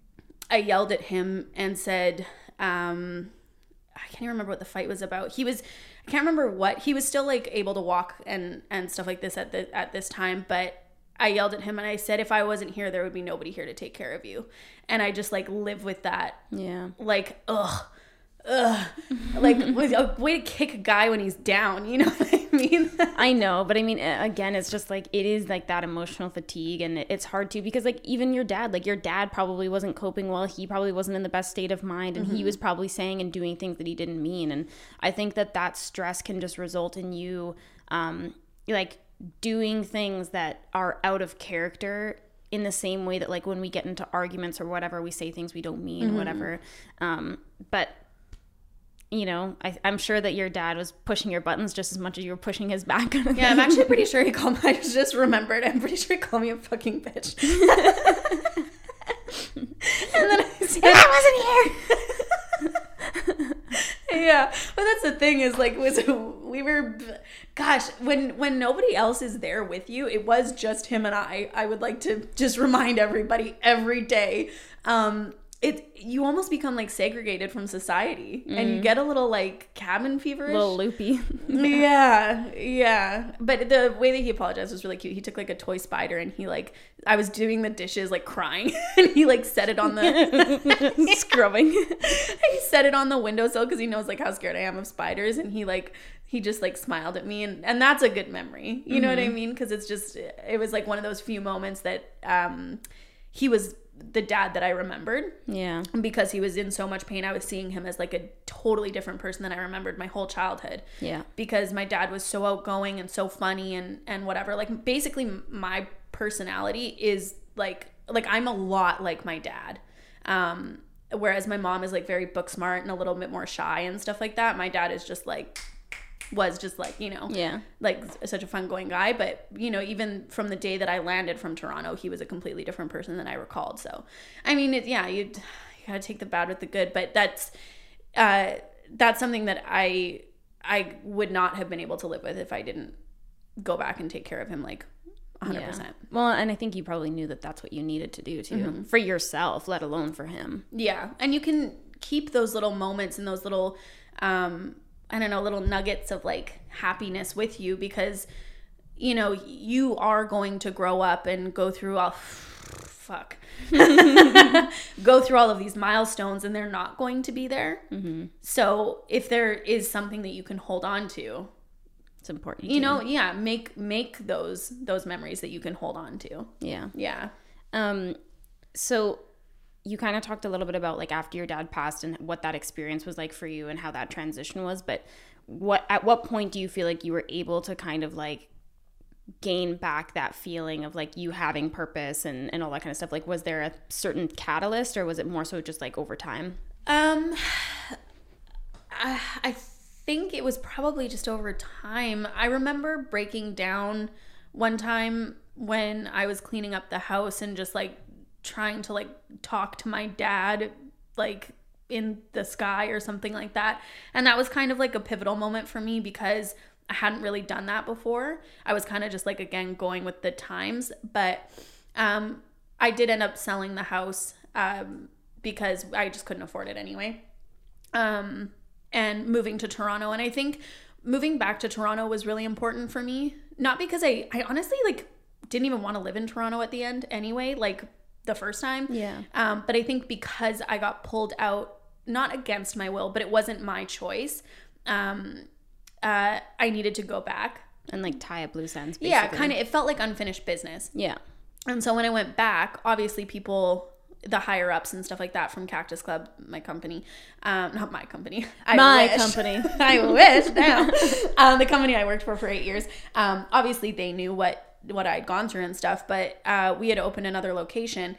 I yelled at him and said, um, I can't even remember what the fight was about. He was, I can't remember what, he was still like able to walk and and stuff like this at the at this time, but I yelled at him and I said, if I wasn't here, there would be nobody here to take care of you. And I just like live with that. Yeah. Like, ugh, ugh. Like a way to kick a guy when he's down. You know what I mean? I know. But I mean, again, it's just like, it is like that emotional fatigue, and it's hard to, because like even your dad, like your dad probably wasn't coping well. He probably wasn't in the best state of mind, and mm-hmm. he was probably saying and doing things that he didn't mean. And I think that that stress can just result in you, um, like, doing things that are out of character, in the same way that like when we get into arguments or whatever, we say things we don't mean, mm-hmm. or whatever. Um, but you know, I, I'm sure that your dad was pushing your buttons just as much as you were pushing his back. Yeah, I'm actually pretty sure he called me, I just remembered, I'm pretty sure he called me a fucking bitch. And then I said, I wasn't here. Yeah, but that's the thing is like, was we were, gosh, when when nobody else is there with you, it was just him and I. I would like to just remind everybody every day. Um, it you almost become like segregated from society, mm. and you get a little like cabin feverish, a little loopy. yeah, yeah. But the way that he apologized was really cute. He took like a toy spider and he like, I was doing the dishes like crying, and he like set it on the scrubbing. He set it on the windowsill because he knows like how scared I am of spiders, and he like he just like smiled at me, and and that's a good memory. You mm-hmm. know what I mean? Because it's just, it was like one of those few moments that um he was the dad that I remembered. Yeah. Because he was in so much pain, I was seeing him as like a totally different person than I remembered my whole childhood. Yeah. Because my dad was so outgoing and so funny and and whatever. Like basically my personality is like like I'm a lot like my dad. Um, whereas my mom is like very book smart and a little bit more shy and stuff like that. My dad is just like was just like, you know, yeah, like such a fun going guy. But, you know, even from the day that I landed from Toronto, he was a completely different person than I recalled. So, I mean, it, yeah, you you gotta take the bad with the good, but that's, uh, that's something that I, I would not have been able to live with if I didn't go back and take care of him like one hundred percent. Yeah. Well, and I think you probably knew that that's what you needed to do too, mm-hmm. for yourself, let alone for him. Yeah. And you can keep those little moments and those little, um, I don't know, little nuggets of like happiness with you because, you know, you are going to grow up and go through all, fuck, go through all of these milestones and they're not going to be there. Mm-hmm. So if there is something that you can hold on to, it's important. You to. know, yeah, make make those those memories that you can hold on to. Yeah. Yeah. Um, so you kind of talked a little bit about like after your dad passed and what that experience was like for you and how that transition was, but what at what point do you feel like you were able to kind of like gain back that feeling of like you having purpose and, and all that kind of stuff? Like, was there a certain catalyst or was it more so just like over time? Um, I, I think it was probably just over time. I remember breaking down one time when I was cleaning up the house and just like trying to like talk to my dad like in the sky or something like that. And that was kind of like a pivotal moment for me because I hadn't really done that before. I was kind of just like, again, going with the times. But um, I did end up selling the house um, because I just couldn't afford it anyway. Um, and moving to Toronto. And I think moving back to Toronto was really important for me. Not because I, I honestly like didn't even want to live in Toronto at the end anyway, like the first time. Yeah. Um, but I think because I got pulled out, not against my will, but it wasn't my choice. Um, uh, I needed to go back. And like tie up loose ends, basically. Yeah, kind of. It felt like unfinished business. Yeah. And so when I went back, obviously people, the higher ups and stuff like that from Cactus Club, my company, um, not my company, I my wish. company, I wish now, um, the company I worked for for eight years. Um, obviously they knew what what I'd gone through and stuff, but uh, we had opened another location,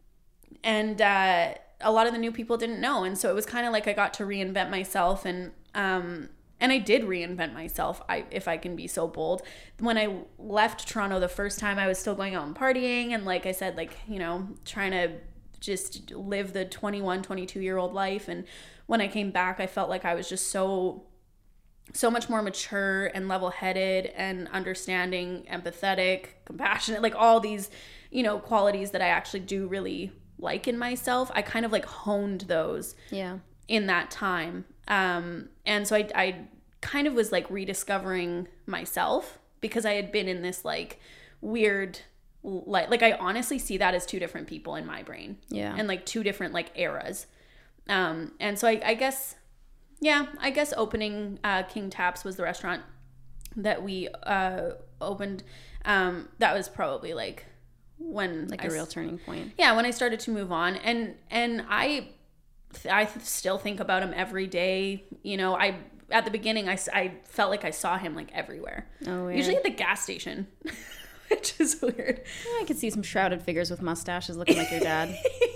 and uh, a lot of the new people didn't know, and so it was kind of like I got to reinvent myself, and um, and I did reinvent myself, I if I can be so bold. When I left Toronto the first time, I was still going out and partying, and like I said, like, you know, trying to just live the twenty-one, twenty-two year old life. And when I came back, I felt like I was just so so much more mature and level-headed and understanding, empathetic, compassionate, like all these, you know, qualities that I actually do really like in myself. I kind of like honed those yeah. in that time. Um, and so I, I kind of was like rediscovering myself because I had been in this like weird, like, like I honestly see that as two different people in my brain. Yeah. And like two different like eras. Um, and so I, I guess, yeah, I guess opening uh, King Taps was the restaurant that we uh, opened. Um, that was probably like when like I, a real turning point. Yeah, when I started to move on, and and I, I still think about him every day. You know, I at the beginning I, I felt like I saw him like everywhere. Oh, weird. Usually at the gas station, which is weird. Yeah, I could see some shrouded figures with mustaches looking like your dad.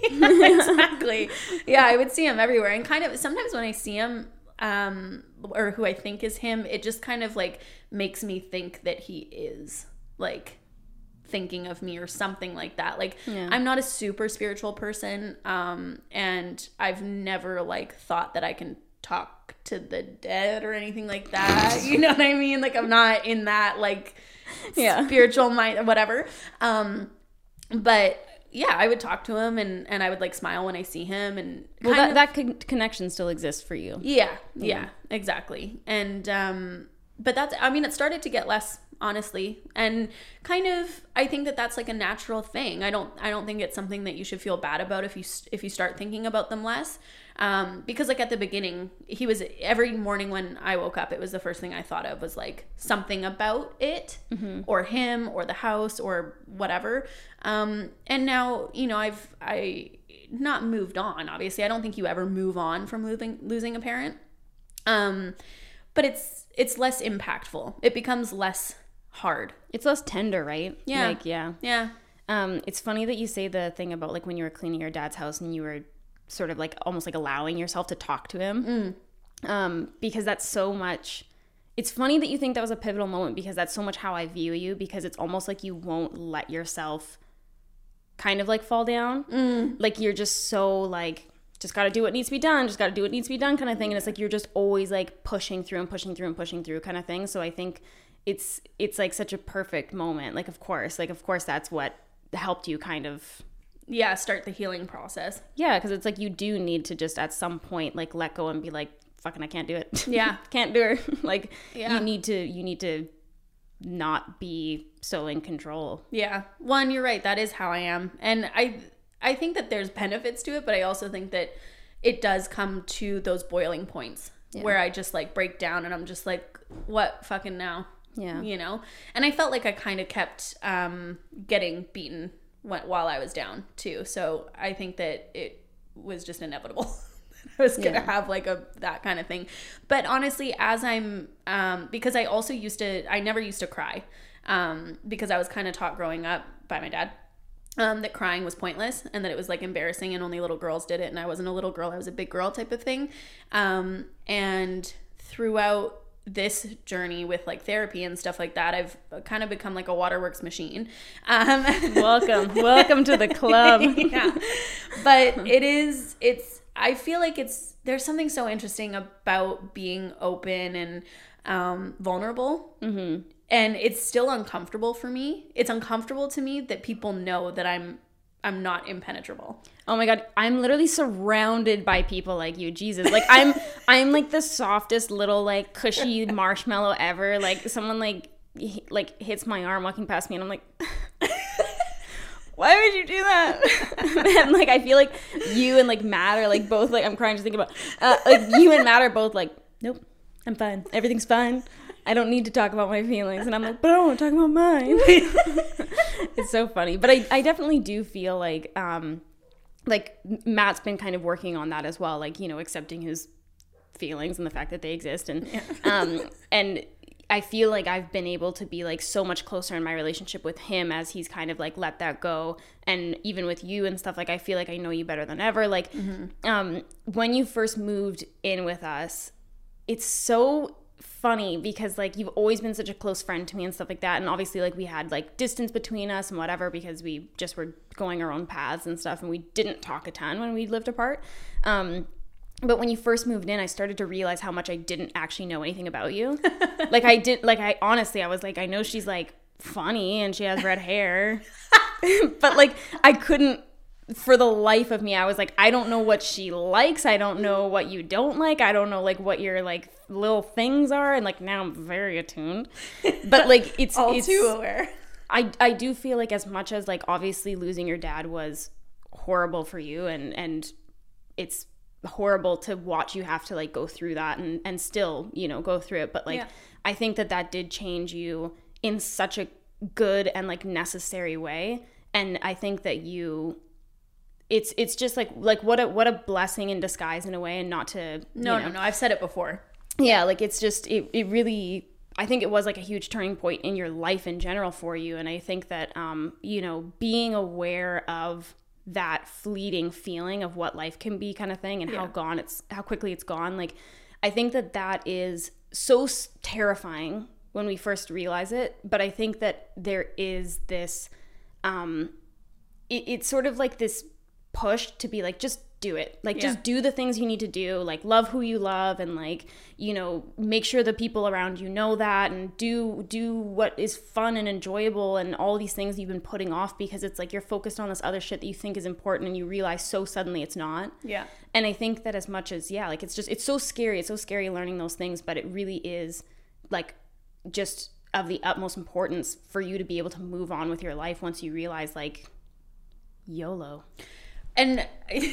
Exactly. Yeah, I would see him everywhere, and kind of sometimes when I see him, um, or who I think is him, it just kind of like makes me think that he is like thinking of me or something like that. Like yeah. I'm not a super spiritual person, um, and I've never like thought that I can talk to the dead or anything like that. You know what I mean? Like I'm not in that like yeah. spiritual mind or whatever. Um, but yeah, I would talk to him and, and I would like smile when I see him, and well, that, of, that con- connection still exists for you. Yeah, yeah, yeah, exactly. And um, but that's, I mean, it started to get less, honestly, and kind of, I think that that's like a natural thing. I don't, I don't think it's something that you should feel bad about if you if you start thinking about them less. Um, because like at the beginning, he was every morning when I woke up, it was the first thing I thought of was like something about it, mm-hmm. or him or the house or whatever. Um, and now, you know, I've, I not moved on, obviously. I don't think you ever move on from losing, losing a parent. Um, but it's, it's less impactful. It becomes less hard. It's less tender, right? Yeah. Like, yeah. Yeah. Um, it's funny that you say the thing about like when you were cleaning your dad's house and you were sort of like almost like allowing yourself to talk to him. Mm. Um, because that's so much, it's funny that you think that was a pivotal moment because that's so much how I view you, because it's almost like you won't let yourself kind of like fall down. Mm. Like you're just so like, just got to do what needs to be done, just got to do what needs to be done kind of thing. And it's like, you're just always like pushing through and pushing through and pushing through kind of thing. So I think it's, it's like such a perfect moment. Like, of course, like, of course that's what helped you kind of yeah start the healing process. Yeah, because it's like you do need to just at some point like let go and be like, fucking I can't do it. Yeah. Can't do it. Like yeah. you need to you need to not be so in control. Yeah. One, you're right, that is how I am. And I I think that there's benefits to it, but I also think that it does come to those boiling points yeah. where I just like break down and I'm just like, what fucking now? Yeah. You know? And I felt like I kind of kept um, getting beaten while I was down too. So I think that it was just inevitable. I was going to yeah. have like a, that kind of thing. But honestly, as I'm, um, because I also used to, I never used to cry um, because I was kind of taught growing up by my dad um, that crying was pointless and that it was like embarrassing and only little girls did it. And I wasn't a little girl, I was a big girl type of thing. Um, and throughout this journey with like therapy and stuff like that, I've kind of become like a waterworks machine. Um, welcome, welcome to the club. Yeah. But it is, it's, I feel like it's, there's something so interesting about being open and um, vulnerable. Mm-hmm. And it's still uncomfortable for me. It's uncomfortable to me that people know that I'm, I'm not impenetrable. Oh my God, I'm literally surrounded by people like you. Jesus. Like I'm I'm like the softest little like cushy marshmallow ever. Like someone like h- like hits my arm walking past me and I'm like why would you do that? And like I feel like you and like Matt are like both like I'm crying just thinking about uh, like you and Matt are both like, nope, I'm fine. Everything's fine. I don't need to talk about my feelings. And I'm like, but I don't want to talk about mine. It's so funny. But I, I definitely do feel like, um, like Matt's been kind of working on that as well. Like, you know, accepting his feelings and the fact that they exist. And, yeah. um, and I feel like I've been able to be like so much closer in my relationship with him as he's kind of like let that go. And even with you and stuff, like I feel like I know you better than ever. Like, mm-hmm. um, when you first moved in with us, it's so funny because like you've always been such a close friend to me and stuff like that, and obviously like we had like distance between us and whatever because we just were going our own paths and stuff and we didn't talk a ton when we lived apart, um but when you first moved in I started to realize how much I didn't actually know anything about you. Like I did like I honestly I was like I know she's like funny and she has red hair but like I couldn't for the life of me, I was like, I don't know what she likes. I don't know what you don't like. I don't know like what your like little things are. And like now I'm very attuned. But like it's all it's, too aware. I I do feel like as much as like obviously losing your dad was horrible for you and and it's horrible to watch you have to like go through that and and still, you know, go through it. But like yeah. I think that that did change you in such a good and like necessary way. And I think that you It's it's just like like what a what a blessing in disguise in a way, and not to no you know, no no I've said it before. Yeah, like it's just it it really I think it was like a huge turning point in your life in general for you, and I think that um you know being aware of that fleeting feeling of what life can be kind of thing and yeah. how gone it's how quickly it's gone, like I think that that is so terrifying when we first realize it, but I think that there is this um it, it's sort of like this push to be like, just do it. Like, yeah. just do the things you need to do. Like, love who you love and like, you know, make sure the people around you know that and do do what is fun and enjoyable and all these things you've been putting off because it's like you're focused on this other shit that you think is important and you realize so suddenly it's not. Yeah. And I think that as much as, yeah, like it's just, it's so scary. It's so scary learning those things, but it really is like just of the utmost importance for you to be able to move on with your life once you realize like YOLO. And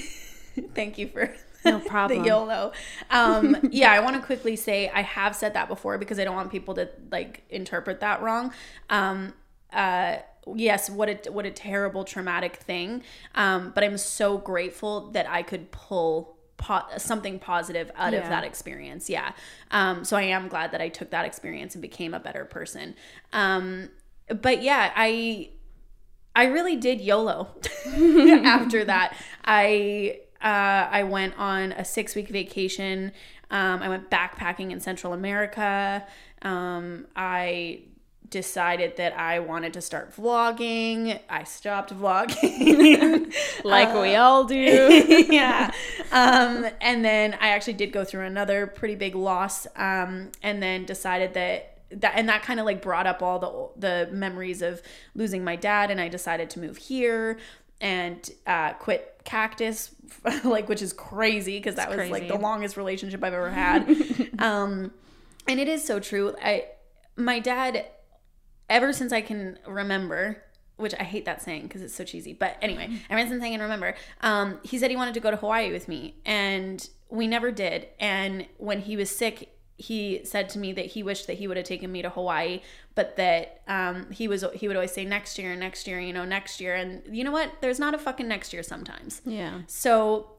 thank you for no problem. the YOLO. Um, yeah, I want to quickly say I have said that before because I don't want people to like interpret that wrong. Um, uh, yes, what a what a terrible traumatic thing. Um, but I'm so grateful that I could pull po- something positive out Yeah. of that experience. Yeah. Um, so I am glad that I took that experience and became a better person. Um, but yeah, I, I really did YOLO after that. I, uh, I went on a six week vacation. Um, I went backpacking in Central America. Um, I decided that I wanted to start vlogging. I stopped vlogging. Like uh, we all do. yeah. Um, and then I actually did go through another pretty big loss. Um, and then decided that that, and that kind of like brought up all the, the memories of losing my dad. And I decided to move here and, uh, quit Cactus, like, which is crazy. Cause that It's was like crazy. the longest relationship I've ever had. um, and it is so true. I, my dad, ever since I can remember, which I hate that saying because it's so cheesy, but anyway, ever since I can remember, um, he said he wanted to go to Hawaii with me, and we never did. And when he was sick, he said to me that he wished that he would have taken me to Hawaii, but that um, he was he would always say next year, next year, you know, next year. And you know what? There's not a fucking next year sometimes. Yeah. So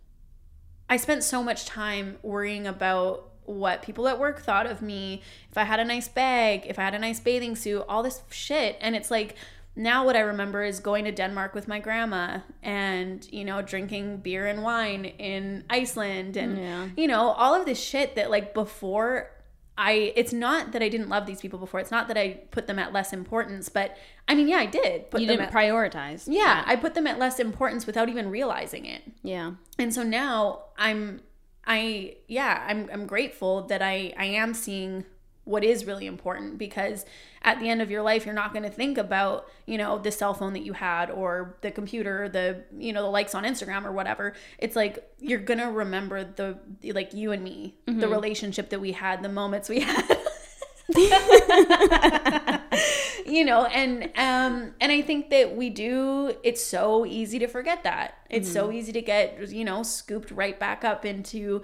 I spent so much time worrying about what people at work thought of me, if I had a nice bag, if I had a nice bathing suit, all this shit. And it's like, now what I remember is going to Denmark with my grandma and, you know, drinking beer and wine in Iceland and, Yeah. you know, all of this shit that like before I, it's not that I didn't love these people before. It's not that I put them at less importance, but I mean, yeah, I did put You them didn't at, prioritize. yeah, I put them at less importance without even realizing it. Yeah. And so now I'm, I, yeah, I'm, I'm grateful that I, I am seeing what is really important, because at the end of your life, you're not going to think about, you know, the cell phone that you had or the computer, the, you know, the likes on Instagram or whatever. It's like, you're going to remember the, like you and me, mm-hmm. the relationship that we had, the moments we had. You know, and um and I think that we do, it's so easy to forget that. It's mm-hmm. so easy to get, you know, scooped right back up into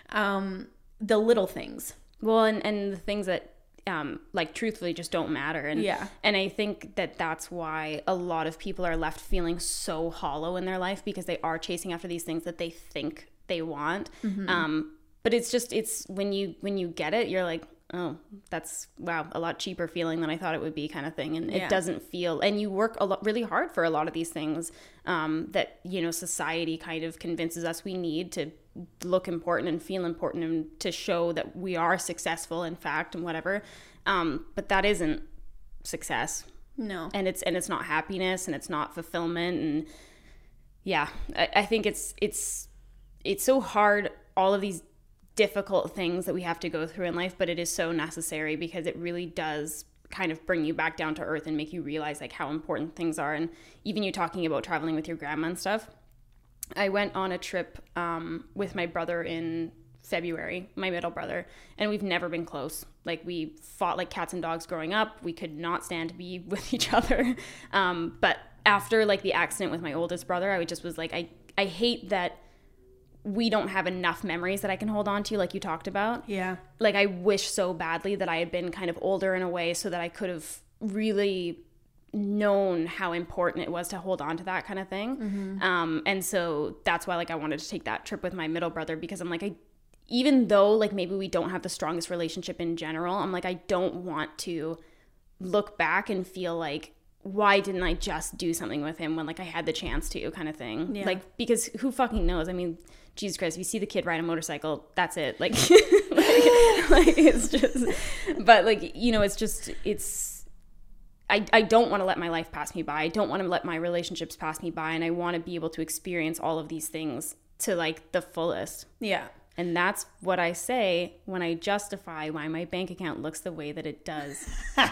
um the little things. Well, and, and the things that um like truthfully just don't matter. And yeah. And I think that that's why a lot of people are left feeling so hollow in their life, because they are chasing after these things that they think they want. Mm-hmm. Um but it's just, it's when you when you get it, you're like, oh, that's, wow, a lot cheaper feeling than I thought it would be, kind of thing. And yeah. it doesn't feel, and you work a lot, really hard for a lot of these things um, that, you know, society kind of convinces us we need to look important and feel important and to show that we are successful, in fact, and whatever. Um, but that isn't success. No. And it's, and it's not happiness, and it's not fulfillment. And yeah, I, I think it's, it's, it's so hard, all of these difficult things that we have to go through in life, but it is so necessary, because it really does kind of bring you back down to earth and make you realize like how important things are. And even you talking about traveling with your grandma and stuff, I went on a trip um, with my brother in February, my middle brother, and we've never been close. Like, we fought like cats and dogs growing up. We could not stand to be with each other. Um, but after like the accident with my oldest brother, I just was like, I, I hate that we don't have enough memories that I can hold on to, like you talked about. Yeah. Like, I wish so badly that I had been kind of older in a way so that I could have really known how important it was to hold on to that kind of thing. Mm-hmm. Um, and so that's why, like, I wanted to take that trip with my middle brother, because I'm like, I, even though, like, maybe we don't have the strongest relationship in general, I'm like, I don't want to look back and feel like, why didn't I just do something with him when, like, I had the chance to, kind of thing. Yeah. Like, because who fucking knows? I mean, Jesus Christ, if you see the kid ride a motorcycle, that's it. Like, like, like, it's just, but like, you know, it's just, it's, I, I don't want to let my life pass me by. I don't want to let my relationships pass me by. And I want to be able to experience all of these things to like the fullest. Yeah. And that's what I say when I justify why my bank account looks the way that it does.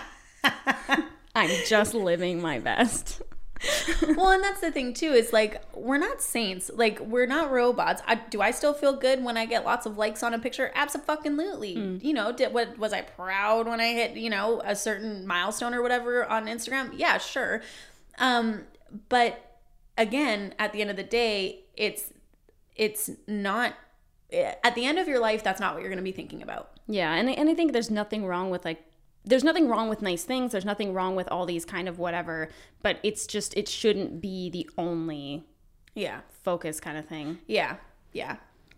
I'm just living my best. Well, and that's the thing too, is like, we're not saints. Like, we're not robots. I, do I still feel good when I get lots of likes on a picture? Abso-fucking-lutely. Mm. You know, did, what, was I proud when I hit, you know, a certain milestone or whatever on Instagram? Yeah, sure. Um, but again, at the end of the day, it's, it's not, at the end of your life, that's not what you're going to be thinking about. Yeah. And, and I think there's nothing wrong with like, there's nothing wrong with nice things. There's nothing wrong with all these kind of whatever, but it's just, it shouldn't be the only yeah focus kind of thing. Yeah. Yeah.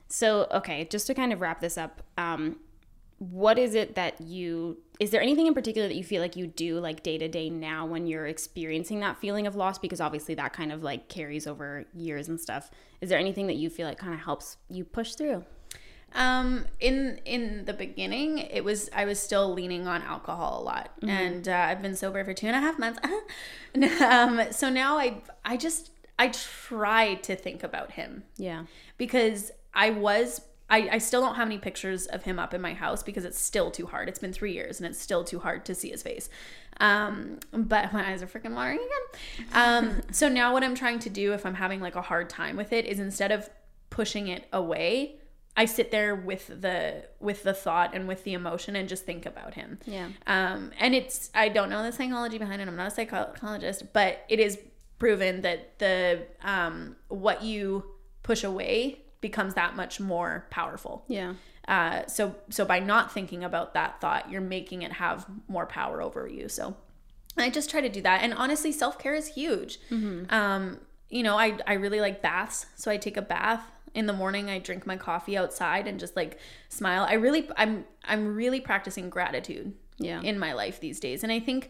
So, okay, just to kind of wrap this up, um, what is it that you, is there anything in particular that you feel like you do like day to day now when you're experiencing that feeling of loss? Because obviously that kind of like carries over years and stuff. Is there anything that you feel like kind of helps you push through? Um, in, in the beginning, it was, I was still leaning on alcohol a lot, mm-hmm. and, uh, I've been sober for two and a half months. um, so now I, I just, I try to think about him. Yeah. Because I was, I, I still don't have any pictures of him up in my house because it's still too hard. It's been three years and it's still too hard to see his face. Um, but my eyes are freaking watering again. Um, so now what I'm trying to do if I'm having like a hard time with it is instead of pushing it away, I sit there with the with the thought and with the emotion and just think about him. Yeah. Um, and it's, I don't know the psychology behind it. I'm not a psychologist, but it is proven that the um, what you push away becomes that much more powerful. Yeah. Uh, so so by not thinking about that thought, you're making it have more power over you. So I just try to do that. And honestly, self-care is huge. Mm-hmm. Um, you know, I I really like baths, so I take a bath. In the morning, I drink my coffee outside and just like smile. I really, I'm, I'm really practicing gratitude yeah. in my life these days. And I think,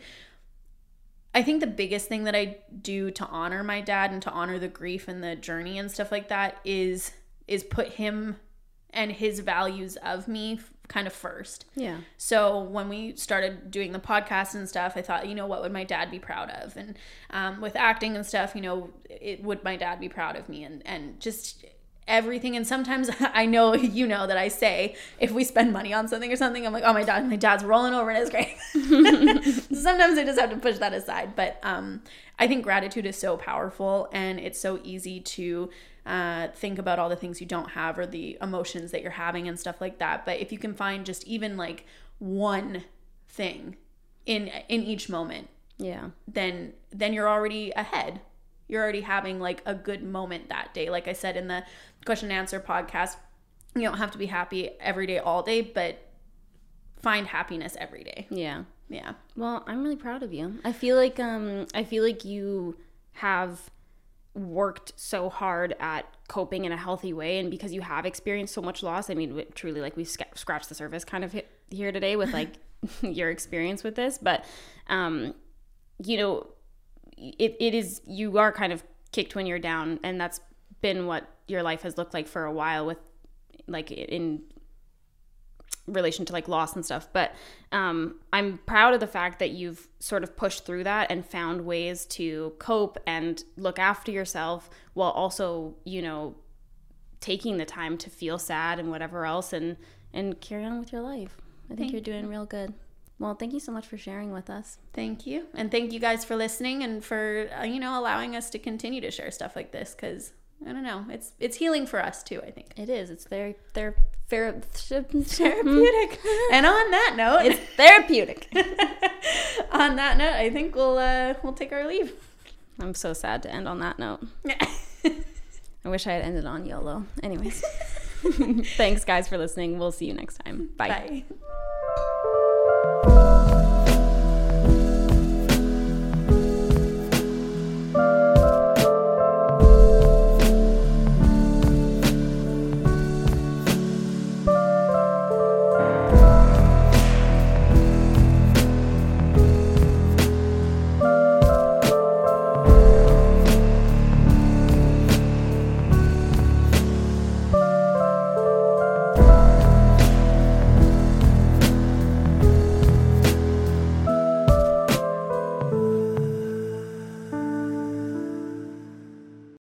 I think the biggest thing that I do to honor my dad and to honor the grief and the journey and stuff like that is, is put him and his values of me kind of first. Yeah. So when we started doing the podcast and stuff, I thought, you know, what would my dad be proud of? And um, with acting and stuff, you know, it would my dad be proud of me? And, and just everything. And sometimes I know, you know, that I say if we spend money on something or something, I'm like, oh, my dad, my dad's rolling over in his grave. Sometimes I just have to push that aside. But um, I think gratitude is so powerful, and it's so easy to uh, think about all the things you don't have or the emotions that you're having and stuff like that. But if you can find just even like one thing in in each moment, yeah, then then you're already ahead. You're already having like a good moment that day. Like I said in the question and answer podcast, you don't have to be happy every day, all day, but find happiness every day. Yeah. Yeah. Well, I'm really proud of you. I feel like, um, I feel like you have worked so hard at coping in a healthy way. And because you have experienced so much loss, I mean, truly, like we've sc- scratched the surface kind of here today with like your experience with this, but, um, you know, It it is, you are kind of kicked when you're down, and that's been what your life has looked like for a while with like in relation to like loss and stuff. But um, I'm proud of the fact that you've sort of pushed through that and found ways to cope and look after yourself while also, you know, taking the time to feel sad and whatever else and, and carry on with your life. I think Thank you're doing real good. Well, thank you so much for sharing with us. Thank you. And thank you guys for listening and for, uh, you know, allowing us to continue to share stuff like this, because, I don't know, it's it's healing for us too, I think. It is. It's very, they're, they're therapeutic. And on that note, it's therapeutic. On that note, I think we'll uh, we'll take our leave. I'm so sad to end on that note. I wish I had ended on YOLO. Anyways. Thanks, guys, for listening. We'll see you next time. Bye. Bye.